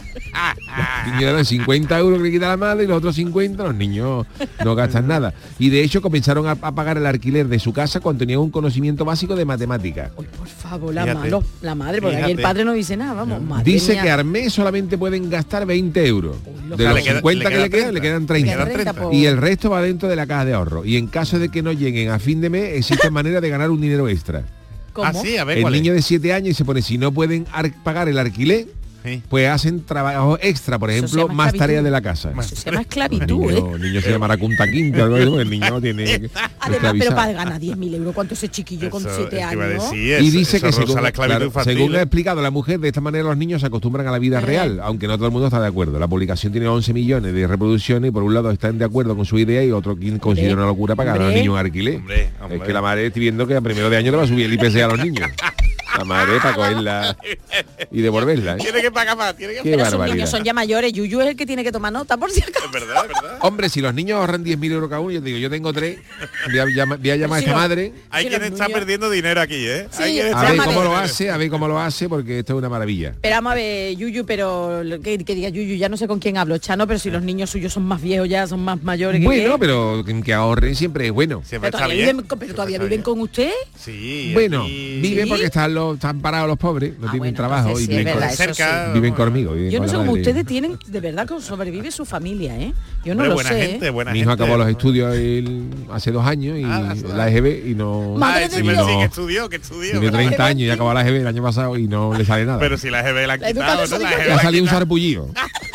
Los niños dan 50 euros que le quita la madre y los otros 50, los niños no gastan nada. Y de hecho comenzaron a pagar el alquiler de su casa cuando tenían un conocimiento básico de matemáticas. Por favor, la madre, porque aquí el padre no dice nada, vamos. Dice que al mes solamente pueden gastar 20 euros. De los 50 que le quedan 30. Y el resto va dentro de la caja de ahorro. Y en caso de que no lleguen a fin de mes, existe manera de ganar un dinero extra. ¿Cómo? Sí, a ver, el niño de 7 años y se pone, si no pueden pagar el alquiler, pues hacen trabajo extra, por ejemplo, más tareas de la casa. Eso se llama esclavitud, el niño se llamará Kunta Quinte, el niño tiene además, pero para ganar 10.000 euros, ¿cuánto ese chiquillo con 7 años? Y dice que según ha explicado la mujer, de esta manera los niños se acostumbran a la vida real, aunque no todo el mundo está de acuerdo. La publicación tiene 11 millones de reproducciones y por un lado están de acuerdo con su idea y otro quien considera una locura pagar a los niños en alquiler. Es que la madre estoy viendo que a primero de año le va a subir el IPC a los niños. La madre para cogerla y devolverla. Tiene que pagar más, tiene que pagar. Pero sus niños son ya mayores, Yuyu es el que tiene que tomar nota, por si acaso. Es verdad. Hombre, si los niños ahorran 10.000 euros cada uno, yo digo, yo tengo 3, voy a llamar a esta madre. Hay quien está perdiendo dinero aquí, ¿eh? Sí, a ver cómo lo hace, porque esto es una maravilla. Pero vamos a ver, Yuyu, pero que diga Yuyu, ya no sé con quién hablo, Chano, pero si los niños suyos son más viejos ya, son más mayores. Bueno, pero que ahorren siempre es bueno. Siempre pero todavía viven con usted. Sí. Bueno, viven porque están parados los pobres, no tienen trabajo y viven conmigo. Yo no sé cómo ustedes tienen, de verdad, que sobrevive su familia, ¿eh? Yo no lo sé. Mi hijo acabó los estudios hace 2 años y la EGB y no... Madre de Dios. Que estudió. Tiene 30 años y acabó la EGB el año pasado y no le sale nada. Pero si la EGB la han quitado, ¿no? Le ha salido un sarpullido.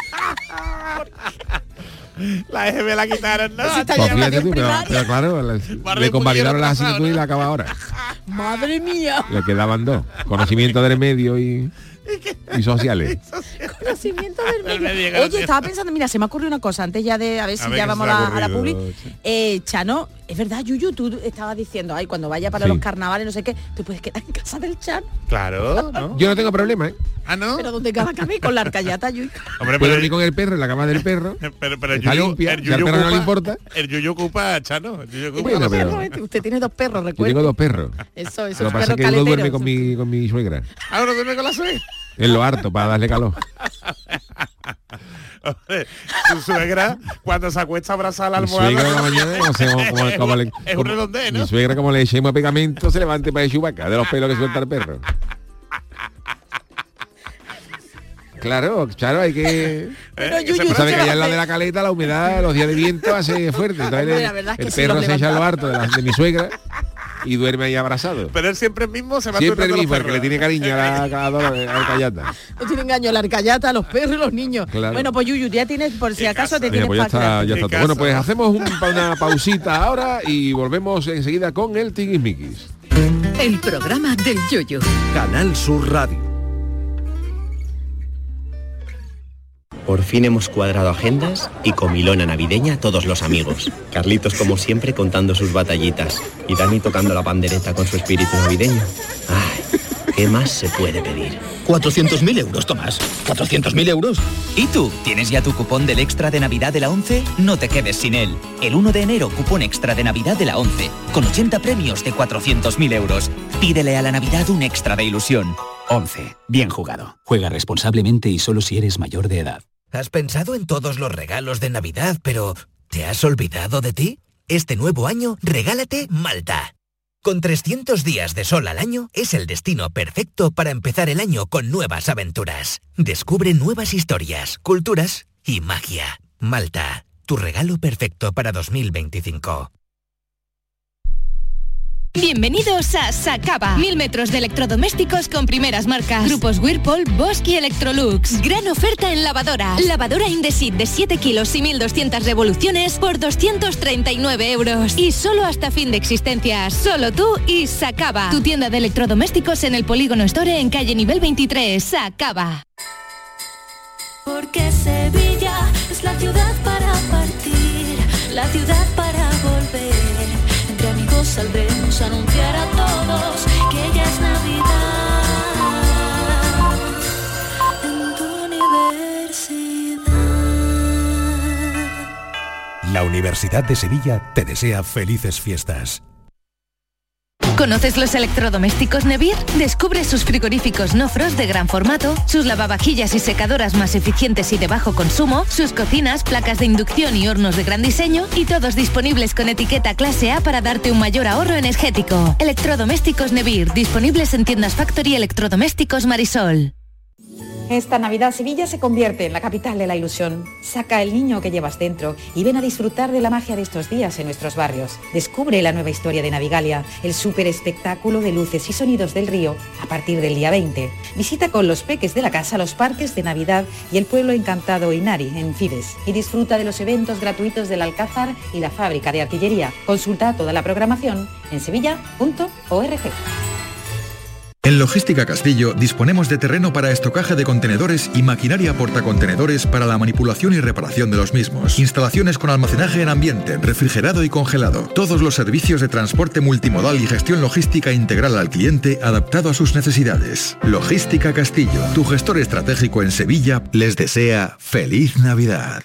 La EGB la quitaron, ¿no? Pero claro, le convalidaron las asignaturas y la acaba ahora. Madre mía. Le quedaban 2. Conocimiento del medio y sociales. Conocimiento del medio. Oye, estaba pensando, mira, se me ha ocurrido una cosa, antes ya de, a ver si ya vamos a la publi. Chano, es verdad, Yuyu, tú estabas diciendo, ay, cuando vaya para los carnavales, no sé qué, tú puedes quedar en casa del Chano. Claro, ¿no? Yo no tengo problema, ¿eh? Ah, ¿no? Pero donde cada cabe con la arcayata, Yuyu. Hombre, puedo ir con el perro en la cama del perro. Pero está limpia, si al perro no le importa. El Yuyu ocupa a Chano. Usted tiene 2 perros, recuerda. Yo tengo 2 perros. Eso. Lo que pasa es que uno duerme con mi suegra. Ah, ¿uno duerme con la suegra? En lo harto, para darle calor. Hombre, su suegra, cuando se acuesta abrazada a la almohada... Mi suegra de la mañana, no sé cómo es un redondeo, ¿no? Mi suegra, como le echemos pegamento, se levante para el Chewbacca, de los pelos que suelta el perro. Claro, hay que... Tú sabes que allá en la de la caleta, la humedad, los días de viento hace fuerte. Entonces el perro se echa a lo harto de mi suegra y duerme ahí abrazado. Pero él siempre mismo se va siempre el mismo, el que le tiene cariño a la arcayata. No tienen engaño a la arcayata, a los perros y los niños. Claro. Bueno, pues Yuyu, ya tienes, por si acaso te tienes para ya está todo. Bueno, pues hacemos una pausita ahora y volvemos enseguida con el Tiquismiquis. El programa del Yoyo. Canal Sur Radio. Por fin hemos cuadrado agendas y comilona navideña a todos los amigos. Carlitos, como siempre, contando sus batallitas. Y Dani tocando la pandereta con su espíritu navideño. Ay, ¿qué más se puede pedir? 400.000 euros, Tomás. 400.000 euros. ¿Y tú? ¿Tienes ya tu cupón del extra de Navidad de la 11? No te quedes sin él. El 1 de enero, cupón extra de Navidad de la 11. Con 80 premios de 400.000 euros. Pídele a la Navidad un extra de ilusión. 11. Bien jugado. Juega responsablemente y solo si eres mayor de edad. ¿Has pensado en todos los regalos de Navidad, pero ¿te has olvidado de ti? Este nuevo año, regálate Malta. Con 300 días de sol al año, es el destino perfecto para empezar el año con nuevas aventuras. Descubre nuevas historias, culturas y magia. Malta, tu regalo perfecto para 2025. Bienvenidos a Sacaba. 1000 metros de electrodomésticos con primeras marcas. Grupos Whirlpool, Bosch y Electrolux. Gran oferta en lavadora. Lavadora Indesit de 7 kilos y 1200 revoluciones por 239 euros. Y solo hasta fin de existencia. Solo tú y Sacaba. Tu tienda de electrodomésticos en el Polígono Store en calle nivel 23. Sacaba. Porque Sevilla es la ciudad para partir, la ciudad para volver. Entre amigos saldremos a anunciar a todos que ya es Navidad en tu universidad. La Universidad de Sevilla te desea felices fiestas. ¿Conoces los electrodomésticos Nevir? Descubre sus frigoríficos no frost de gran formato, sus lavavajillas y secadoras más eficientes y de bajo consumo, sus cocinas, placas de inducción y hornos de gran diseño, y todos disponibles con etiqueta clase A para darte un mayor ahorro energético. Electrodomésticos Nevir, disponibles en tiendas Factory Electrodomésticos Marisol. Esta Navidad Sevilla se convierte en la capital de la ilusión. Saca el niño que llevas dentro y ven a disfrutar de la magia de estos días en nuestros barrios. Descubre la nueva historia de Navigalia, el súper espectáculo de luces y sonidos del río a partir del día 20. Visita con los peques de la casa los parques de Navidad y el pueblo encantado Inari en Fides y disfruta de los eventos gratuitos del Alcázar y la fábrica de artillería. Consulta toda la programación en sevilla.org. En Logística Castillo disponemos de terreno para estocaje de contenedores y maquinaria portacontenedores para la manipulación y reparación de los mismos. Instalaciones con almacenaje en ambiente, refrigerado y congelado. Todos los servicios de transporte multimodal y gestión logística integral al cliente adaptado a sus necesidades. Logística Castillo, tu gestor estratégico en Sevilla, les desea feliz Navidad.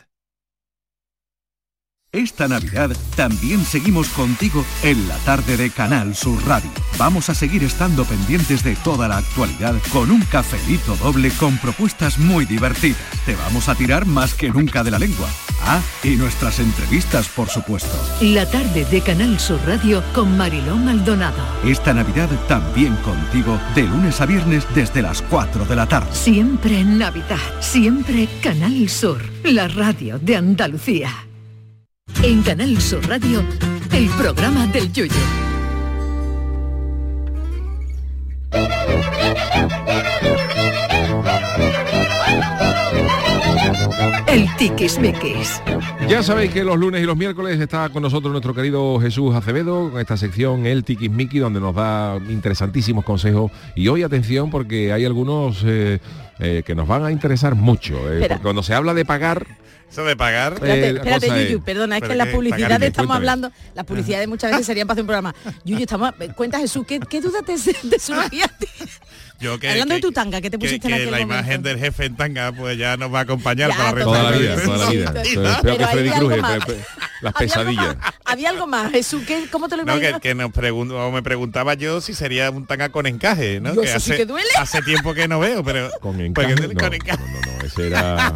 Esta Navidad también seguimos contigo en la tarde de Canal Sur Radio. Vamos a seguir estando pendientes de toda la actualidad con un cafelito doble con propuestas muy divertidas. Te vamos a tirar más que nunca de la lengua. Ah, y nuestras entrevistas, por supuesto. La tarde de Canal Sur Radio con Mariló Maldonado. Esta Navidad también contigo de lunes a viernes desde las 4 de la tarde. Siempre en Navidad, siempre Canal Sur, la radio de Andalucía. En Canal Sur Radio, el programa del Yoyo. El tiquismiquis. Ya sabéis que los lunes y los miércoles está con nosotros nuestro querido Jesús Acevedo con esta sección El Tiquismiqui, donde nos da interesantísimos consejos. Y hoy atención porque hay algunos que nos van a interesar mucho. Porque cuando se habla de pagar... Eso de pagar. Espérate, Yuyu, perdona, es que en la publicidad estamos hablando, las publicidades muchas veces serían para hacer un programa. Yuyu, cuenta Jesús, ¿qué duda te surgía a ti? Hablando de tu tanga, ¿qué te pusiste en aquel la momento? imagen del jefe en tanga pues ya nos va a acompañar ya, para toda la vida. Espero que Freddy Krueger, las pesadillas. Había algo más, Jesús, ¿cómo te lo imaginas? No, que me preguntaba yo si sería un tanga con encaje, ¿no? Yo, que sí que duele. Hace tiempo que no veo, pero... Con encaje, no, ese era...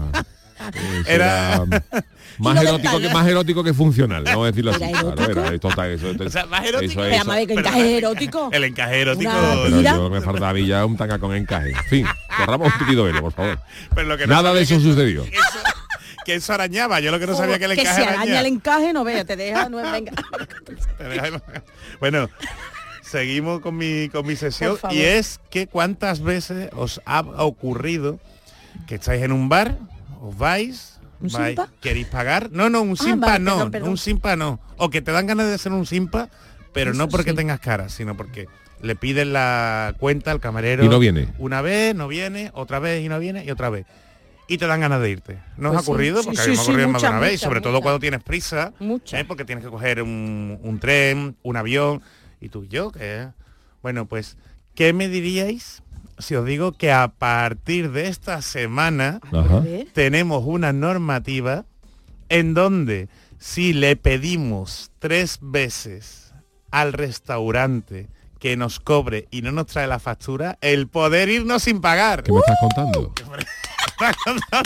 más erótico que funcional, vamos a decirlo así. O sea, más erótico. ¿Encaje erótico? El encaje erótico. Yo me faltaba ya un tanga con encaje. En fin, cerramos un tupido velo, por favor. Pero lo que no nada de eso sucedió. Que eso arañaba, yo lo que no sabía que el encaje arañaba. Que se araña el encaje, no vea, te deja, no venga. Bueno, seguimos con mi sesión y es que cuántas veces os ha ocurrido que estáis en un bar, os vais, ¿queréis pagar? No, un simpa no, perdón. Un simpa no. O que te dan ganas de hacer un simpa, pero eso no porque tengas cara, sino porque le pides la cuenta al camarero. Y no viene. Una vez, no viene, otra vez y no viene, y otra vez. Y te dan ganas de irte. ¿No os ha ocurrido? Porque a mí me ha ocurrido más de una vez, y sobre todo cuando tienes prisa, porque tienes que coger un tren, un avión, y tú y yo, ¿qué? Bueno, pues, ¿qué me diríais si os digo que a partir de esta semana tenemos una normativa en donde si le pedimos 3 veces al restaurante que nos cobre y no nos trae la factura, el poder irnos sin pagar? ¿Qué me estás contando?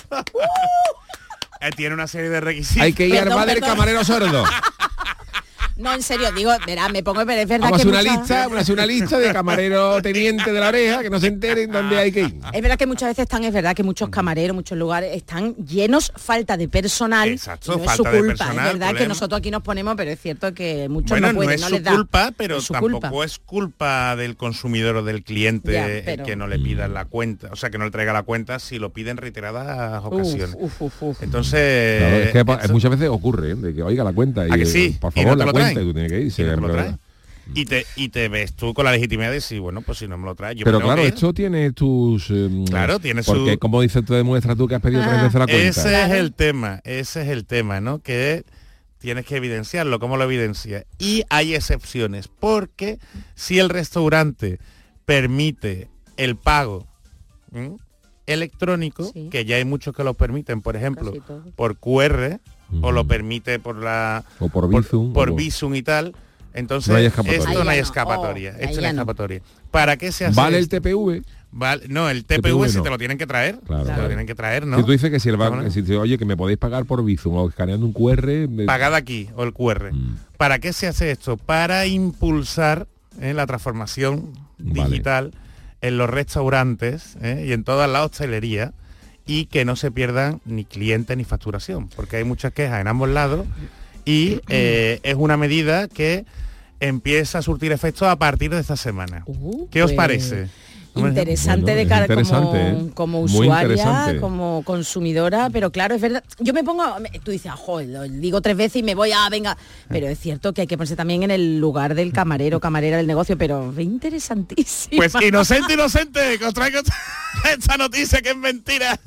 Tiene una serie de requisitos. Hay que ir al bar del camarero sordo. No, en serio, digo, verá, me pongo, pero es verdad Vamos que a hacer una lista de camarero teniente de la oreja, que no se enteren dónde hay que ir. Es verdad que muchas veces es verdad que muchos camareros, muchos lugares están llenos, falta de personal. Exacto, no es falta su culpa, de personal, es verdad problema. que nosotros aquí nos ponemos, pero es cierto que muchos bueno, no pueden, no es les su da. culpa, pero Es su tampoco culpa. es culpa del consumidor o del cliente Ya, que no le pidan la cuenta, o sea, que no le traiga la cuenta si lo piden reiteradas ocasiones. Entonces, claro, es que muchas veces ocurre, ¿eh? De que oiga la cuenta y sí? por ¿Y favor no te la lo cuenta traen? y tú tienes que ir. ¿Y no te lo pero- traen? Y te ves tú con la legitimidad de decir, bueno, pues si no me lo traes, yo Pero me tengo claro, que ir. esto tiene tus... Claro, tiene su... Porque, como dices, te demuestras tú que has pedido 3 veces la cuenta. Ese es el tema, ¿no? Que tienes que evidenciarlo, ¿cómo lo evidencias? Y hay excepciones, porque si el restaurante permite el pago electrónico, que ya hay muchos que lo permiten, por ejemplo, por QR, o lo permite por la... O por Bizum. por Bizum y tal, entonces No hay escapatoria. esto no hay Ahí ya no. escapatoria. Oh, esto ahí no ya hay no. escapatoria. ¿Para qué se hace ¿Vale el esto? TPV? Vale, no, el TPV si no. te lo tienen que traer, Claro. te lo tienen que traer, ¿no? Si tú dices que si el banco, ¿No? si te, oye, que me podéis pagar por Bizum o escaneando un QR... Pagad aquí, o el QR. ¿Para qué se hace esto? Para impulsar la transformación digital en los restaurantes y en toda la hostelería, y que no se pierdan ni clientes ni facturación, porque hay muchas quejas en ambos lados, y es una medida que empieza a surtir efectos a partir de esta semana. ¿Qué os pues, parece? Interesante Bueno, de es cara interesante, como Muy usuaria, interesante. como consumidora, pero claro, es verdad. Yo me pongo, tú dices, joder, lo digo 3 veces y me voy a, venga. Pero es cierto que hay que ponerse también en el lugar del camarero, camarera del negocio, pero es interesantísimo. Pues inocente, que os traigo esta noticia que es mentira.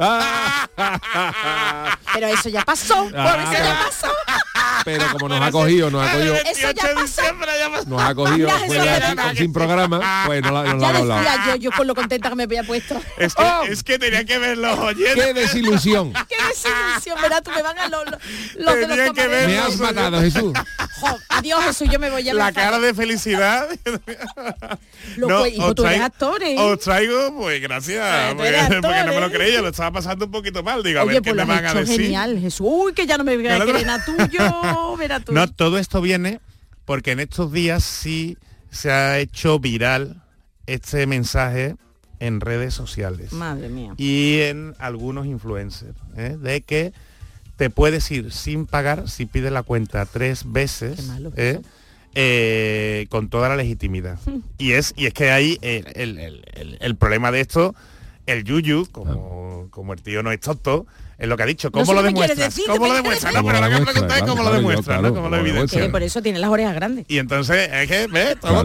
Pero eso ya pasó, eso ya pasó. Pero como nos ha cogido, Eso ya pasó. nos ha cogido Mira, fuera eso de ya aquí, pasó. sin programa, pues no la Ya hemos hablado. decía yo con lo contenta que me había puesto. Es que tenía que ver los oyentes. ¡Qué desilusión! ¡Qué desilusión! Verás, tú me van a los de los Tenía que ver camareros. Me has matado, Jesús. Jo, adiós, Jesús, yo me voy a La cara de felicidad. Hijo, tú eres actor, ¿eh? Os traigo, pues gracias, tú eres actor, porque no me lo ¿eh? creía, lo estaba pasando un poquito mal, digo, a Oye, ver qué pues me lo has van a hecho decir. genial, Jesús. Uy, que ya no me voy a querer a tuyo, verás tú. No, todo esto viene porque en estos días sí se ha hecho viral este mensaje en redes sociales. Madre mía. Y en algunos influencers, de que te puedes ir sin pagar si pides la cuenta 3 veces, con toda la legitimidad. y es que hay el problema de esto, el yuyu, como el tío no es tonto, es lo que ha dicho. ¿Cómo lo demuestras? ¿Cómo lo demuestras? No, pero lo que me preguntáis es cómo lo demuestras, ¿no? ¿Cómo lo evidencias? Que por eso tiene las orejas grandes. Y entonces, es que, ¿ves? Todo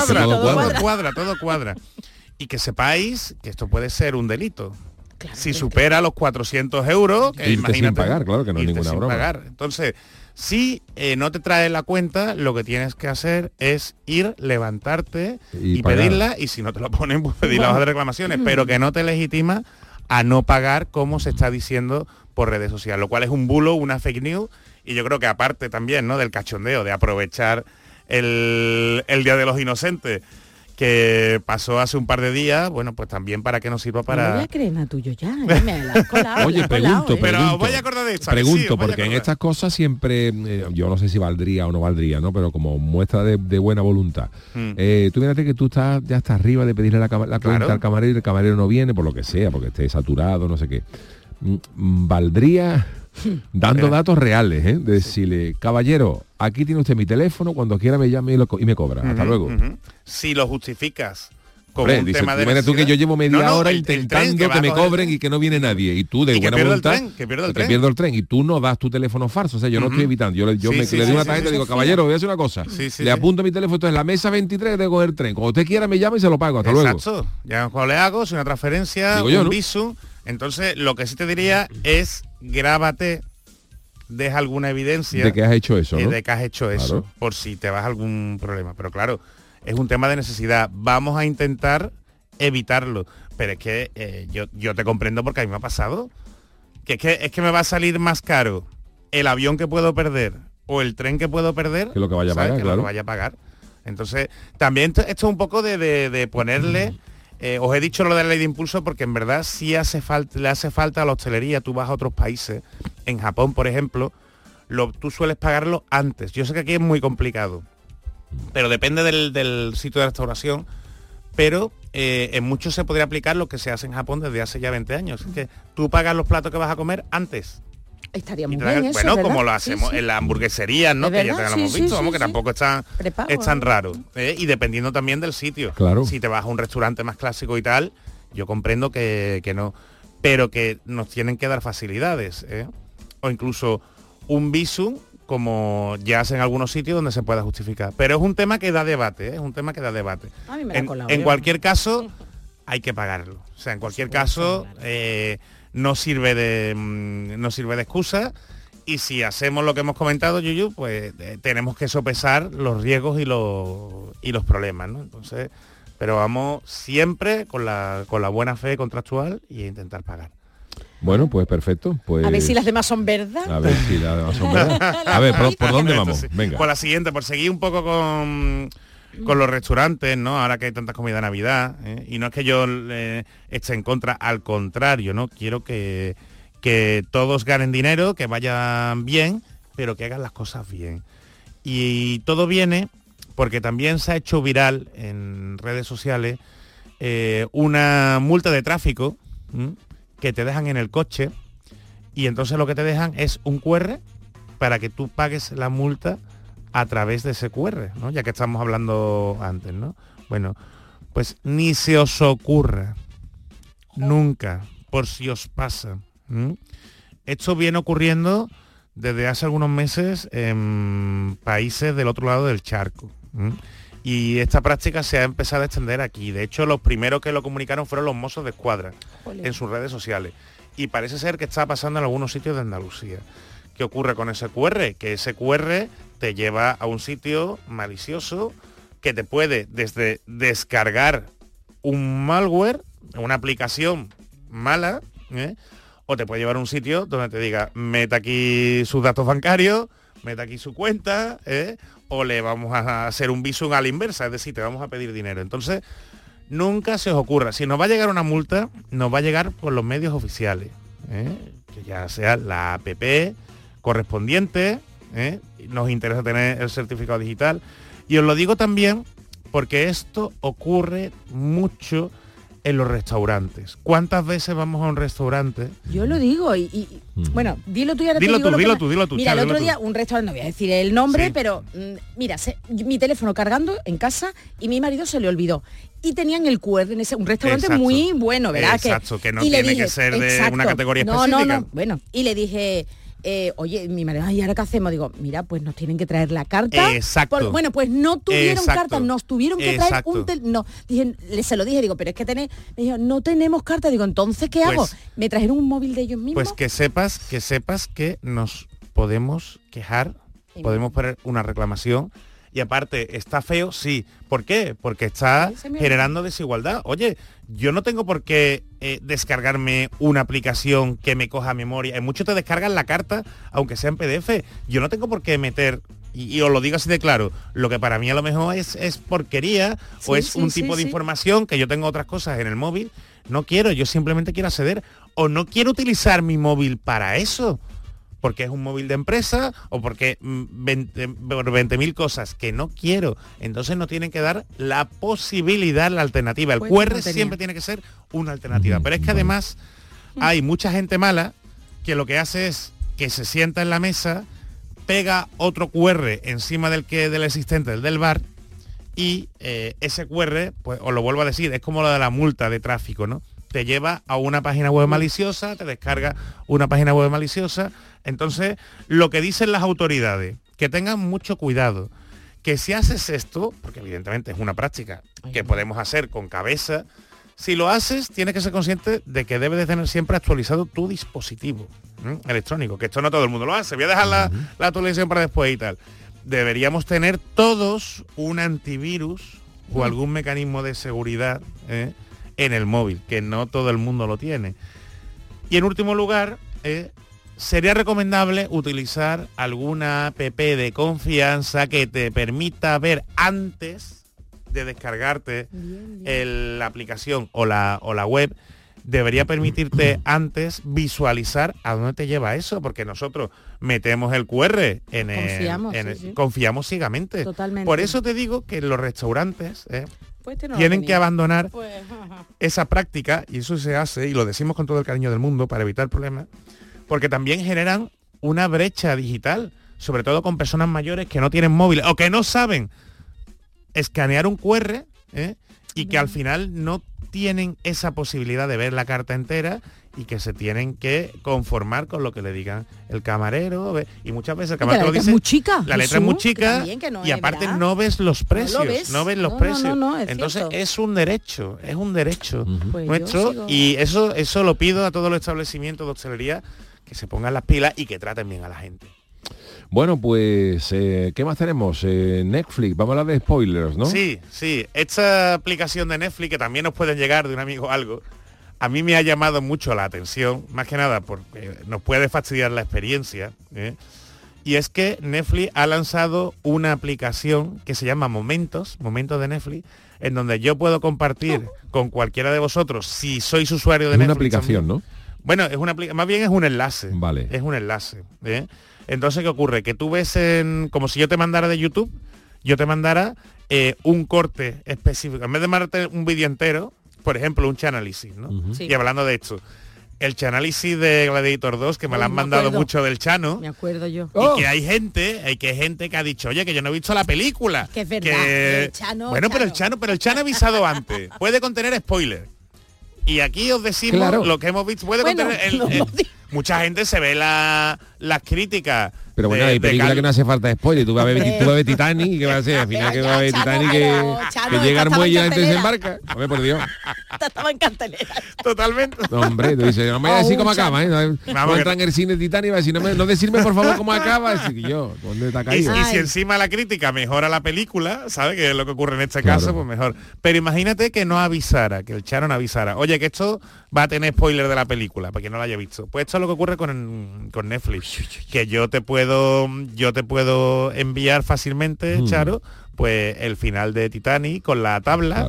cuadra. Y que sepáis que esto puede ser un delito. Si supera los 400 euros, que Irte imagínate. sin pagar, claro, que no es irte ninguna sin broma. pagar. Entonces, si no te traes la cuenta, lo que tienes que hacer es ir, levantarte y pagar. pedirla, y si no te lo ponen, pues pedir la hoja de reclamaciones, pero que no te legitima a no pagar como se está diciendo por redes sociales, lo cual es un bulo, una fake news, y yo creo que aparte también, ¿no?, del cachondeo, de aprovechar el Día de los Inocentes, que pasó hace un par de días, bueno, pues también para que nos sirva No para... voy a creer a tuyo ya, me la has colado. Oye, me la has colado, pregunto, Pero os vais a acordar de esto. Pregunto, porque en estas cosas siempre, yo no sé si valdría o no valdría, ¿no? Pero como muestra de buena voluntad. Tú fíjate que tú ya estás arriba de pedirle la cuenta Claro. al camarero y el camarero no viene, por lo que sea, porque esté saturado, no sé qué. Valdría, dando datos reales, de decirle, caballero, aquí tiene usted mi teléfono, cuando quiera me llame y me cobra. Hasta luego. Si lo justificas como Hombre, un dice, tema de tú tú que yo llevo media hora el tren intentando va que a me coger- cobren y que no viene nadie, y tú de Y que buena pierdo el voluntad tren, que pierdo el que tren. pierdo el tren, y tú no das tu teléfono falso. O sea, yo no estoy evitando, yo le Sí, le doy una tarjeta y digo, caballero, voy a hacer una cosa, Sí, le apunto mi teléfono, entonces la mesa 23 de coger el tren, cuando usted quiera me llama y se lo pago. Hasta luego. Exacto. Ya cuando le hago, es una transferencia, Digo yo, un ¿no? Bizum. Entonces, lo que sí te diría es grábate, deja alguna evidencia De que has hecho eso, ¿no? de que has hecho eso, Claro. por si te vas a algún problema. Pero claro, es un tema de necesidad. Vamos a intentar evitarlo. Pero es que yo te comprendo, porque a mí me ha pasado. Que es que me va a salir más caro el avión que puedo perder o el tren que puedo perder Que lo que vaya a ¿sabes? pagar, Que lo claro. que vaya a pagar. Entonces, también esto es un poco de ponerle... os he dicho lo de la ley de impulso porque en verdad sí le hace falta a la hostelería. Tú vas a otros países, en Japón, por ejemplo, tú sueles pagarlo antes. Yo sé que aquí es muy complicado, pero depende del sitio de restauración, pero en muchos se podría aplicar lo que se hace en Japón desde hace ya 20 años. Es que tú pagas los platos que vas a comer antes. Estaría muy bien eso, bueno, ¿verdad? como lo hacemos en las hamburgueserías, ¿no? Que ya te lo hemos visto, que tampoco es tan raro. Y dependiendo también del sitio. Claro. Si te vas a un restaurante más clásico y tal, yo comprendo que no. Pero que nos tienen que dar facilidades. O incluso un visum, como ya hacen en algunos sitios donde se pueda justificar. Pero es un tema que da debate, A mí me en cualquier caso, hay que pagarlo. O sea, en cualquier caso... no sirve de excusa, y si hacemos lo que hemos comentado, Yuyu, pues tenemos que sopesar los riesgos y los problemas, ¿no? Entonces, pero vamos siempre con la buena fe contractual y intentar pagar. Bueno, pues perfecto. Pues... A ver si las demás son verdad. A ver si las demás son verdad. A ver, ¿por dónde vamos? Venga. Pues la siguiente, por seguir un poco con los restaurantes, ¿no? Ahora que hay tanta comida de Navidad, y no es que yo esté en contra, al contrario, ¿no? Quiero que todos ganen dinero, que vayan bien, pero que hagan las cosas bien. Y todo viene porque también se ha hecho viral en redes sociales una multa de tráfico que te dejan en el coche, y entonces lo que te dejan es un QR para que tú pagues la multa a través de ese QR, ¿no? Ya que estamos hablando antes, ¿no? Bueno, pues ni se os ocurra, nunca, por si os pasa. Esto viene ocurriendo desde hace algunos meses en países del otro lado del charco. Y esta práctica se ha empezado a extender aquí. De hecho, los primeros que lo comunicaron fueron los Mossos de Escuadra en sus redes sociales. Y parece ser que está pasando en algunos sitios de Andalucía. ¿Qué ocurre con ese QR? Que ese QR te lleva a un sitio malicioso que te puede desde descargar un malware, una aplicación mala, o te puede llevar a un sitio donde te diga, meta aquí sus datos bancarios, meta aquí su cuenta, o le vamos a hacer un visum a la inversa, es decir, te vamos a pedir dinero. Entonces, nunca se os ocurra, si nos va a llegar una multa, nos va a llegar por los medios oficiales, que ya sea la APP correspondiente, nos interesa tener el certificado digital. Y os lo digo también porque esto ocurre mucho en los restaurantes. ¿Cuántas veces vamos a un restaurante? Yo lo digo bueno, dilo tú y ahora dilo te digo dilo tú. Mira, Chale, el otro día tú. un restaurante, no voy a decir el nombre, pero mira, mi teléfono cargando en casa y mi marido se le olvidó. Y tenían el QR en un restaurante muy bueno, ¿verdad? Exacto, que no tiene que ser de una categoría específica. No, bueno. Y le dije... oye, mi marido, ¿y ahora qué hacemos? Digo, mira, pues nos tienen que traer la carta. Exacto. Bueno, pues no tuvieron carta, nos tuvieron que traer Exacto. se lo dije, digo, pero es que me dijo, no tenemos carta. Digo, ¿entonces qué hago? Me trajeron un móvil de ellos mismos. Pues que sepas que nos podemos quejar, podemos poner una reclamación. Y aparte, está feo, sí. ¿Por qué? Porque está generando desigualdad. Oye, yo no tengo por qué descargarme una aplicación que me coja memoria. En muchos te descargan la carta, aunque sea en PDF. Yo no tengo por qué meter, y os lo digo así de claro, lo que para mí a lo mejor es porquería, o es un tipo de información, que yo tengo otras cosas en el móvil. No quiero, yo simplemente quiero acceder, o no quiero utilizar mi móvil para eso, porque es un móvil de empresa, o porque 20.000 cosas que no quiero. Entonces no tienen que dar la posibilidad, la alternativa. El QR siempre tiene que ser una alternativa. Pero es que además hay mucha gente mala que lo que hace es que se sienta en la mesa, pega otro QR encima del existente, el del bar, y ese QR, pues os lo vuelvo a decir, es como lo de la multa de tráfico, ¿no? Te lleva a una página web maliciosa, te descarga una página web maliciosa. Entonces, lo que dicen las autoridades, que tengan mucho cuidado, que si haces esto, porque evidentemente es una práctica que podemos hacer con cabeza, si lo haces, tienes que ser consciente de que debes de tener siempre actualizado tu dispositivo electrónico, que esto no todo el mundo lo hace. Voy a dejar la actualización para después y tal. Deberíamos tener todos un antivirus o algún mecanismo de seguridad, en el móvil, que no todo el mundo lo tiene. Y en último lugar, sería recomendable utilizar alguna app de confianza que te permita ver antes de descargarte la aplicación o la web, debería permitirte antes visualizar a dónde te lleva eso, porque nosotros metemos el QR confiamos ciegamente. Totalmente. Por eso te digo que los restaurantes tienen que abandonar esa práctica, y eso se hace, y lo decimos con todo el cariño del mundo para evitar problemas, porque también generan una brecha digital, sobre todo con personas mayores que no tienen móviles o que no saben escanear un QR, y que al final no tienen esa posibilidad de ver la carta entera y que se tienen que conformar con lo que le digan el camarero, y muchas veces el camarero lo dice, la letra es muy chica y aparte no ves los precios, no ves los precios. Entonces cierto. Es un derecho Pues nuestro, y eso lo pido a todos los establecimientos de hostelería, que se pongan las pilas y que traten bien a la gente. Bueno, pues, ¿qué más tenemos? Netflix, vamos a hablar de spoilers, ¿no? Sí, esta aplicación de Netflix, que también nos puede llegar de un amigo o algo, a mí me ha llamado mucho la atención, más que nada porque nos puede fastidiar la experiencia, y es que Netflix ha lanzado una aplicación que se llama Momentos de Netflix, en donde yo puedo compartir con cualquiera de vosotros, si sois usuario de Netflix. Es una aplicación, también, ¿no? Bueno, es una más bien es un enlace. Vale. Es un enlace. Entonces, ¿qué ocurre? Que tú ves como si yo te mandara de YouTube, yo te mandara un corte específico. En vez de mandarte un vídeo entero, por ejemplo, un Chanálisis, ¿no? Sí. Y hablando de esto, el Chanálisis de Gladiator 2, que me lo han mandado mucho del Chano. Me acuerdo yo. Y que hay gente que ha dicho, oye, que yo no he visto la película. Que es verdad. El Chano, bueno, pero el Chano ha avisado antes. Puede contener spoiler. Y aquí os decimos lo que hemos visto. Puede contener mucha gente se ve las críticas. Pero bueno, hay películas que no hace falta spoiler. Tú vas a ver Titanic y ¿qué va a ser? Al final que va a ver Titanic que llega al muelle y antes desembarca. Hombre, por Dios. Estaba en cartelera. Totalmente. No, hombre, tú dices, no me voy a decir cómo acaba, ¿eh? Vamos a entrar en el cine Titanic y va a decir, no decirme por favor cómo acaba. Así que yo, ¿dónde está caído? Y si encima la crítica mejora la película, ¿sabes? Que es lo que ocurre en este caso, pues mejor. Pero imagínate que no avisara, que el Chano no avisara. Oye, que esto va a tener spoiler de la película, para quien no la haya visto. Pues esto es lo que ocurre con Netflix. Que yo te puedo enviar fácilmente, Charo, pues el final de Titanic con la tabla,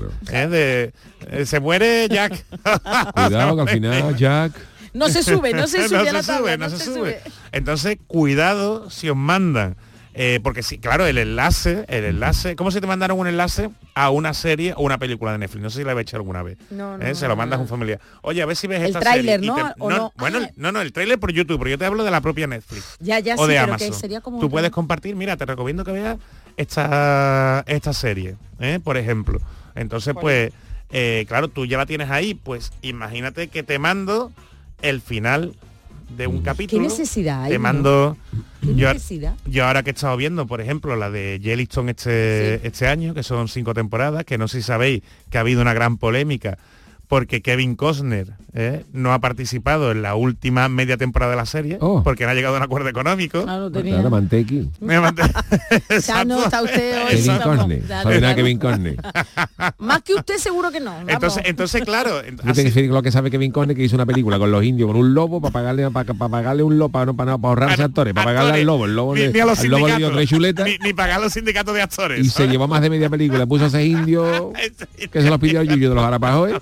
se muere Jack. Cuidado que al final Jack no se sube a la tabla, no se sube. Entonces cuidado si os mandan, porque sí, claro, el enlace, ¿cómo si te mandaron un enlace a una serie o una película de Netflix? No sé si la habéis hecho alguna vez. Se lo mandas a un familiar. Oye, a ver si ves esta serie. El tráiler, ¿no? Bueno, el tráiler por YouTube, pero yo te hablo de la propia Netflix. O de sí, Amazon. que sería como tú puedes compartir, mira, te recomiendo que veas esta serie, por ejemplo. Entonces, pues, claro, tú ya la tienes ahí, pues imagínate que te mando el final de un capítulo. ¿Qué necesidad hay? Te mando... necesidad? Yo ahora que he estado viendo, por ejemplo, la de Yellowstone este año, que son 5 temporadas, que no sé si sabéis que ha habido una gran polémica porque Kevin Costner no ha participado en la última media temporada de la serie, porque no ha llegado a un acuerdo económico. Claro, Mantequi. Ya no está usted hoy. Kevin Costner. Kevin Costner. Más que usted seguro que no. Entonces claro. Lo que sabe Kevin Costner, que hizo una película con los indios, con un lobo, para pagarle un lobo, para ahorrarse actores, para pagarle al lobo. El lobo le dio 3 chuletas. Ni pagar los sindicatos de actores. Y se llevó más de media película. Puso a 6 indios que se los pidió al Yuyo de los Arapajoy.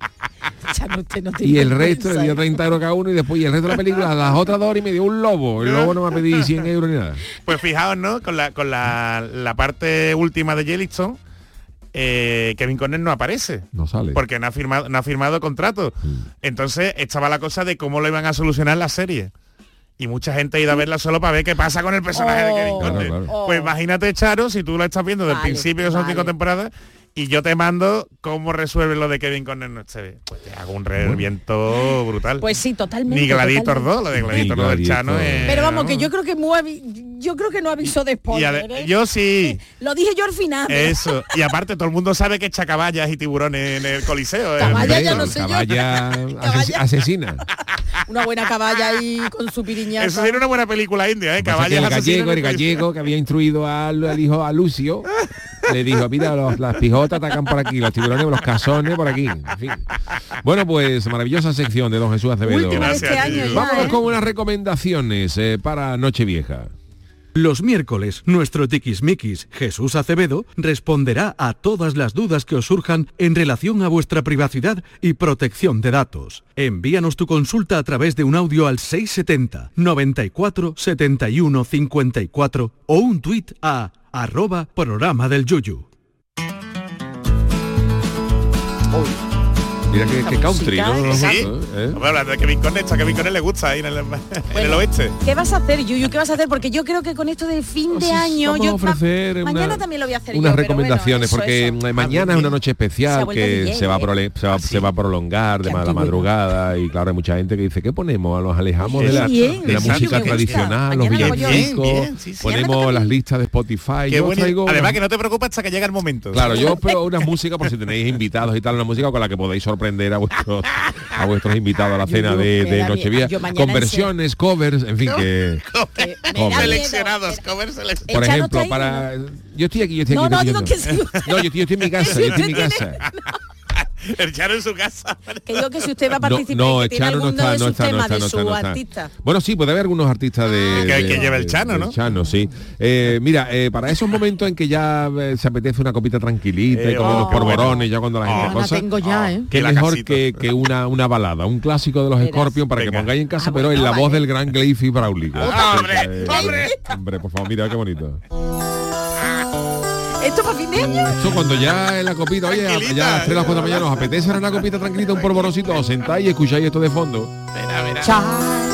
Y el resto le dio 30 euros cada uno, y después el resto de la película, a las otras 2 horas y media, un lobo. El lobo no me ha pedido 100 euros ni nada. Pues fijaos, ¿no? Con la parte última de Yellowstone, Kevin Costner no aparece. No sale. Porque no ha firmado contrato. Entonces estaba la cosa de cómo lo iban a solucionar la serie. Y mucha gente ha ido a verla solo para ver qué pasa con el personaje de Kevin Costner. Claro. Pues imagínate, Charo, si tú lo estás viendo del principio, que son 5 temporadas, y yo te mando cómo resuelve lo de Kevin Costner no se pues te hago un reviento brutal. Pues sí, totalmente. Ni Gladiator 2, lo de Gladiator 2 del Chano pero vamos, que yo creo que no avisó de spoiler. Yo sí. Lo dije yo al final. Eso. Y aparte todo el mundo sabe que echa caballas y tiburones en el Coliseo. Caballa ya no sé yo. Caballa asesina. Una buena caballa ahí con su piriñaza. Eso sería una buena película india, Caballas el gallego que había instruido al hijo, a Lucio, le dijo, mira, las pijotas atacan por aquí, los tiburones, los cazones por aquí. En fin. Bueno, pues maravillosa sección de don Jesús Acevedo. Gracias, Vámonos con unas recomendaciones para Nochevieja. Los miércoles, nuestro tiquismiquis, Jesús Acevedo, responderá a todas las dudas que os surjan en relación a vuestra privacidad y protección de datos. Envíanos tu consulta a través de un audio al 670 94 71 54 o un tuit a @programa del Yuyu. Mira que country, ¿no? Sí. Hombre, hablando de Kevin Conner, a Kevin Conner le gusta ahí en el oeste. ¿Qué vas a hacer, Yuyu? ¿Qué vas a hacer? Porque yo creo que con esto del fin de año... Vamos a ofrecer mañana también lo voy a hacer unas yo, recomendaciones, pero bueno, porque mañana es una noche especial que DJ, se va a prolongar de la madrugada, y claro, hay mucha gente que dice, ¿qué ponemos? Nos alejamos de la música tradicional, los villancicos, ponemos las listas de Spotify. Además que no te preocupes hasta que llega el momento. Claro, yo pero una música por si tenéis invitados y tal, una música con la que podéis sorprender a vuestros invitados a la cena de Nochevieja, con versiones, covers, en fin, que seleccionados, covers seleccionados. Por ejemplo, yo estoy aquí. No, digo que sí. No, yo estoy en mi casa, El Chano en su casa. Que digo que si usted va a participar, que tiene alguno de sus temas de su artista. Bueno, sí, puede haber algunos artistas que lleva el Chano, ¿no? El Chano, sí. Mira, para esos momentos en que ya se apetece una copita tranquilita y comer unos porborones, ya cuando la gente cosa. Tengo ya, Qué mejor que una balada, un clásico de los Scorpions para que pongáis en casa, pero en la voz del gran Gleifi Braulico. Hombre, por favor, mira qué bonito. ¿Esto para fin de año? Eso cuando ya en la copita, oye, ya a las 3 de la 4 de la mañana os apetece una copita tranquilita, un polvorosito, os sentáis y escucháis esto de fondo. Mira.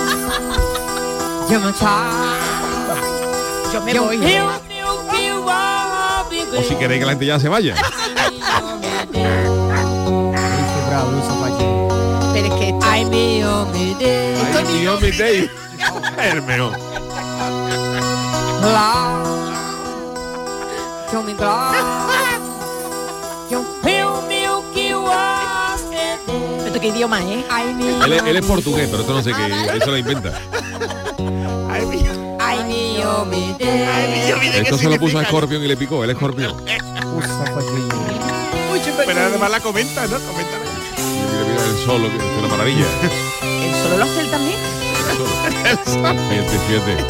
Yo me voy. O si queréis que la gente ya se vaya. Pero es que Ay, mío, mi day. El mejor. ¿Esto qué idioma es? Él es portugués, pero esto no sé qué, eso lo inventa. Esto se lo puso a Scorpion y le picó, el Scorpion. Pero además la comenta, ¿no? Comenta. Mira el solo, que es una maravilla. ¿El solo lo hace él también? Fíjate.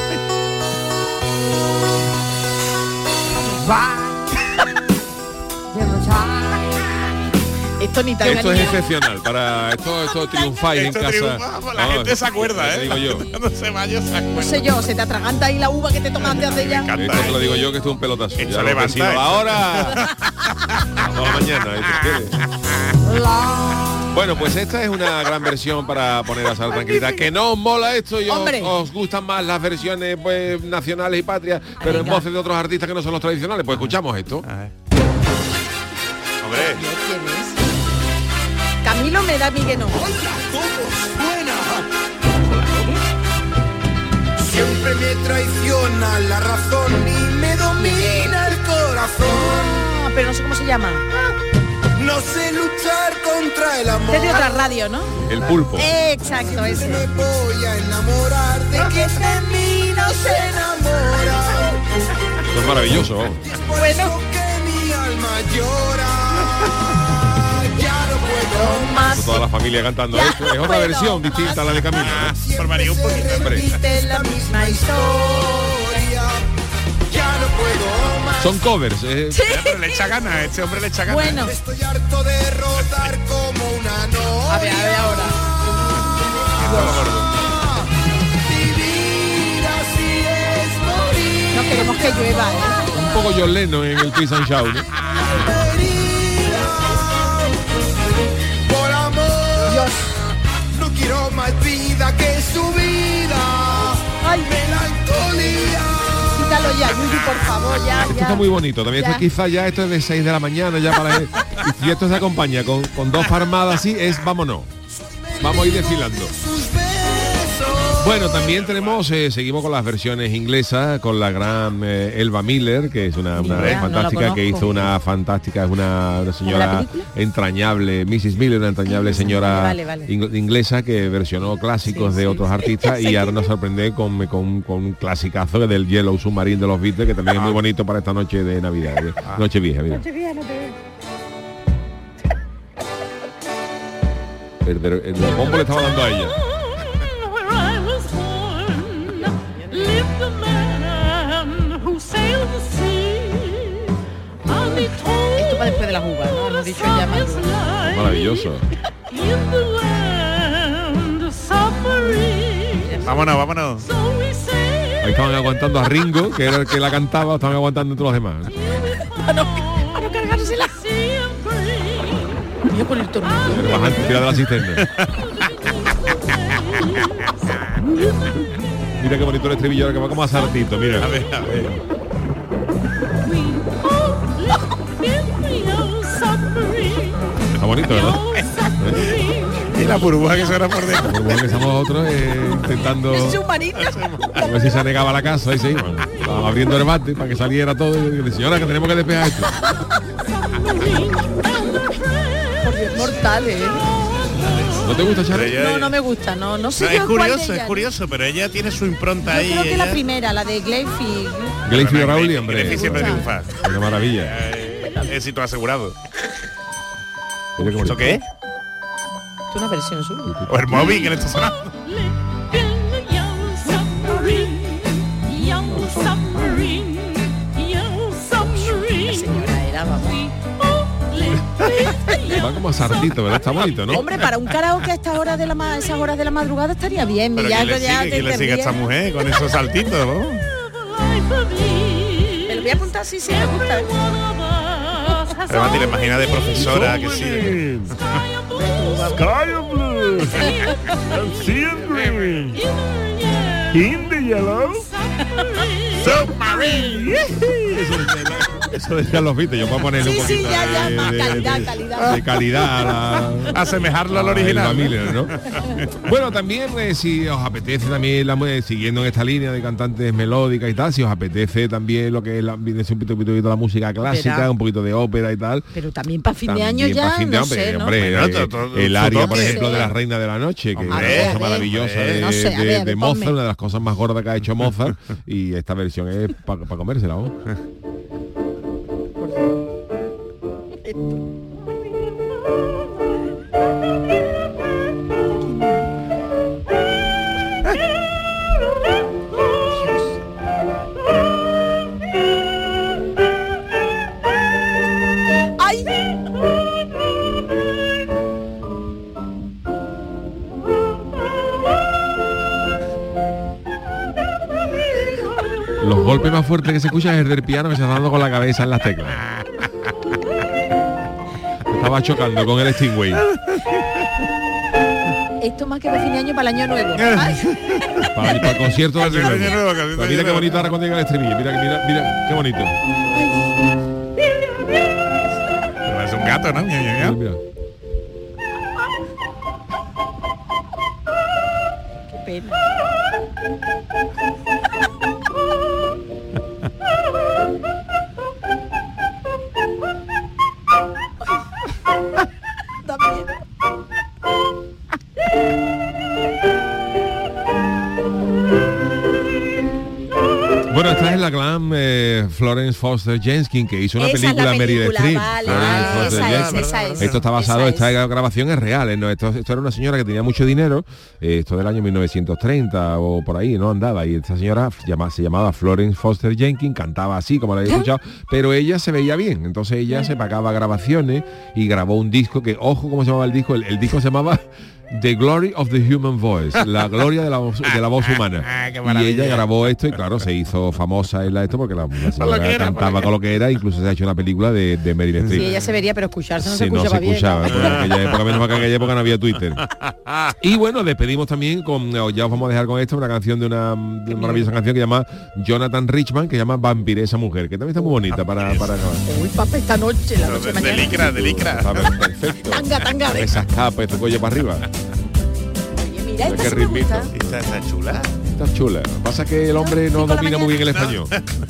Esto es excepcional para esto triunfáis en casa. La gente se acuerda, digo yo. Cuando se vaya se acuerda. No sé yo, se te atraganta ahí la uva que te tomaste hace ya. Esto te lo digo yo, que esto es un pelotazo. Ya levanta ahora. Toda la mañana. Bueno, pues esta es una gran versión para poner a sala tranquilidad. Que no os mola esto y os gustan más las versiones pues nacionales y patrias, pero en voces de otros artistas que no son los tradicionales. Pues escuchamos esto. Hombre. Camilo me da a mí que no. Siempre me traiciona la razón y me domina el corazón. Pero no sé cómo se llama. No sé luchar contra el amor. Es de otra radio, ¿no? El Pulpo. Exacto, ese. Me voy a enamorar de que de mí no se enamora. Esto es maravilloso. Bueno. Que mi alma llora. Ya no puedo más. Toda la familia cantando esto. Es otra versión distinta a la de Camilo, ¿no? Formaría un poquito. La misma historia. Ya no puedo más. Son covers. Sí. Pero le echa ganas, este hombre le echa ganas. Bueno. Estoy harto de rodar como una novia. A ver ahora. Vivir así es morir. No queremos que llueva, ¿eh? Un poco John Lennon en el Twist and Shout, ¿no? Por amor, Dios. no quiero más vida que su vida. Ay, melancolía. Quítalo ya, Yuyu, por favor, ya. Esto está muy bonito. También esto quizás ya esto es de 6 de la mañana ya para y si esto se acompaña con dos farmadas así, es vámonos. Vamos a ir desfilando. Bueno, también tenemos, seguimos con las versiones inglesas, con la gran Elva Miller, que es una fantástica, que hizo una fantástica, es una señora entrañable, Mrs. Miller, una entrañable señora inglesa que versionó clásicos de otros artistas y ahora nos sorprende con un clasicazo del Yellow Submarine de los Beatles, que también es muy bonito para esta noche de Navidad, Nochevieja, mira. El bombo le estaba dando a ella. de las uvas, ¿no? Hemos dicho ya madruga. Maravilloso. Vámonos. Ahí estaban aguantando a Ringo, que era el que la cantaba, estaban aguantando todos los demás. A no cargársela. Mira con el tornillo. El bajante tira de la cisterna. Mira qué bonito el estribillo, que va como a sartito, mira. A ver. Está bonito, ¿verdad? Y la burbuja que suena por dentro. La burbuja que somos otros intentando... Es submarino. A ver si se negaba la casa y se iban. Estaban abriendo el bate para que saliera todo. Y dice, señora, que tenemos que despejar esto. Por Dios, mortal, ¿eh? ¿No te gusta, Charo? No me gusta, no sé es curioso, es curioso, pero ella tiene su impronta ahí. Creo que la primera, la de Gleifi. Gleifi Raúl, hombre. Gleifi siempre triunfa. Una maravilla. Éxito asegurado. ¿Eso qué es? Es una versión suya. O el móvil que le está sonando. La señora era, vamos. Va como a sartito, ¿verdad? Está bonito, ¿no? Hombre, para un karaoke a esas horas de la madrugada estaría bien. Pero ¿quién le sigue a esta mujer con esos saltitos, ¿no? Me lo voy a apuntar, sí, me gusta. Además, te la imagina de profesora que sí. Sky of blue, and sea of green, in the yellow, submarine. Eso decían los Beatles, yo voy a ponerle un poquito de calidad a asemejarlo al original. Familia, ¿no? Bueno, también si os apetece también siguiendo en esta línea de cantantes melódicas y tal, si os apetece también lo que es viene un poquito la música clásica, un poquito de ópera y tal. Pero también para fin de año ya, no sé, ¿no? Hombre, el aria, por ejemplo, de La Reina de la Noche, que es una cosa maravillosa de Mozart, una de las cosas más gordas que ha hecho Mozart, y esta versión es para comérsela, ¿no? Los golpes más fuertes que se escuchan es el del piano que se está dando con la cabeza en las teclas. Estaba chocando con el Stingway. Esto más que para fin de año, para el año nuevo. Para el concierto del año nuevo. Mira qué bonito ahora cuando llega el estribillo. Mira, qué bonito. Pero es un gato, ¿no? Mira. Qué pena. Bueno, esta es la gran Florence Foster Jenkins, que hizo una película, Meryl Streep. Esto está basado, esta grabación es real, ¿no? Esto era una señora que tenía mucho dinero, esto del año 1930 o por ahí, ¿no? Andaba, y esta señora se llamaba Florence Foster Jenkins, cantaba así, como la habéis escuchado, pero ella se veía bien, entonces ella se pagaba grabaciones y grabó un disco que, ojo, ¿cómo se llamaba el disco? El disco se llamaba The Glory of the Human Voice, la gloria de la voz humana. Y ella grabó esto y claro, se hizo famosa en esto porque la señora cantaba con lo que era, incluso se ha hecho una película de Meryl Streep. Sí, ella se vería, pero escucharse no se escuchaba bien. Porque en aquella época, menos mal que en aquella época no había Twitter. Y bueno, despedimos también con, ya os vamos a dejar con esto, una canción de una maravillosa canción que se llama Jonathan Richman, que se llama Vampiresa Mujer, que también está muy bonita para acabar. Uy, papá, esta noche, la noche mañana. De licra. Perfecto. Tanga. Esas tapas, este cuello para arriba. Mira, esta me gusta. Está chula. Está chula. Pasa que el hombre no domina muy bien el español.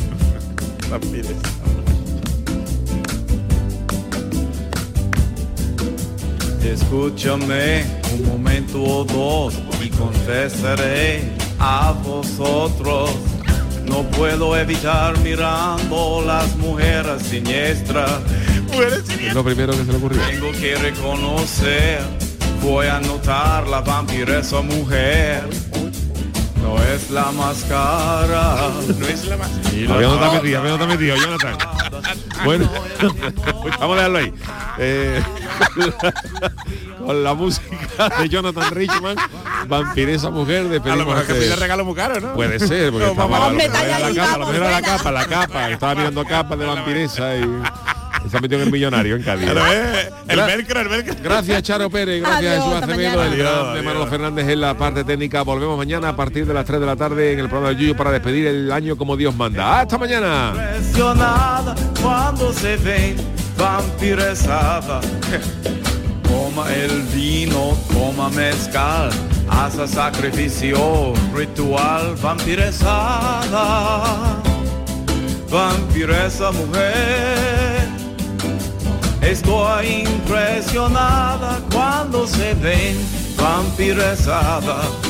Escúchame un momento o dos y confesaré a vosotros. No puedo evitar mirando las mujeres siniestras. Es lo primero que se le ocurrió. Tengo que reconocer, voy a notar la vampiresa mujer. No es la más cara. No es la más cara. Había no te metido, Jonathan. Bueno, vamos a dejarlo ahí. Con la música de Jonathan Richman, Vampiresa Mujer, a lo mejor que pide regalo muy caro, ¿no? Puede ser, porque estaba la capa, estaba mirando capas de Vampiresa y se ha metido en el Millonario en Cádiz. El velcro. Gracias, Charo Pérez, gracias Jesús Acevedo, el gran de Manolo Fernández en la parte técnica. Volvemos mañana a partir de las 3 de la tarde en el programa de Yuyu para despedir el año como Dios manda. ¡Hasta mañana! Impresionada cuando se ven vampiresada. Toma el vino, toma mezcal, hace sacrificio ritual, vampiresada. Vampiresa mujer, estoy impresionada cuando se ven vampiresada.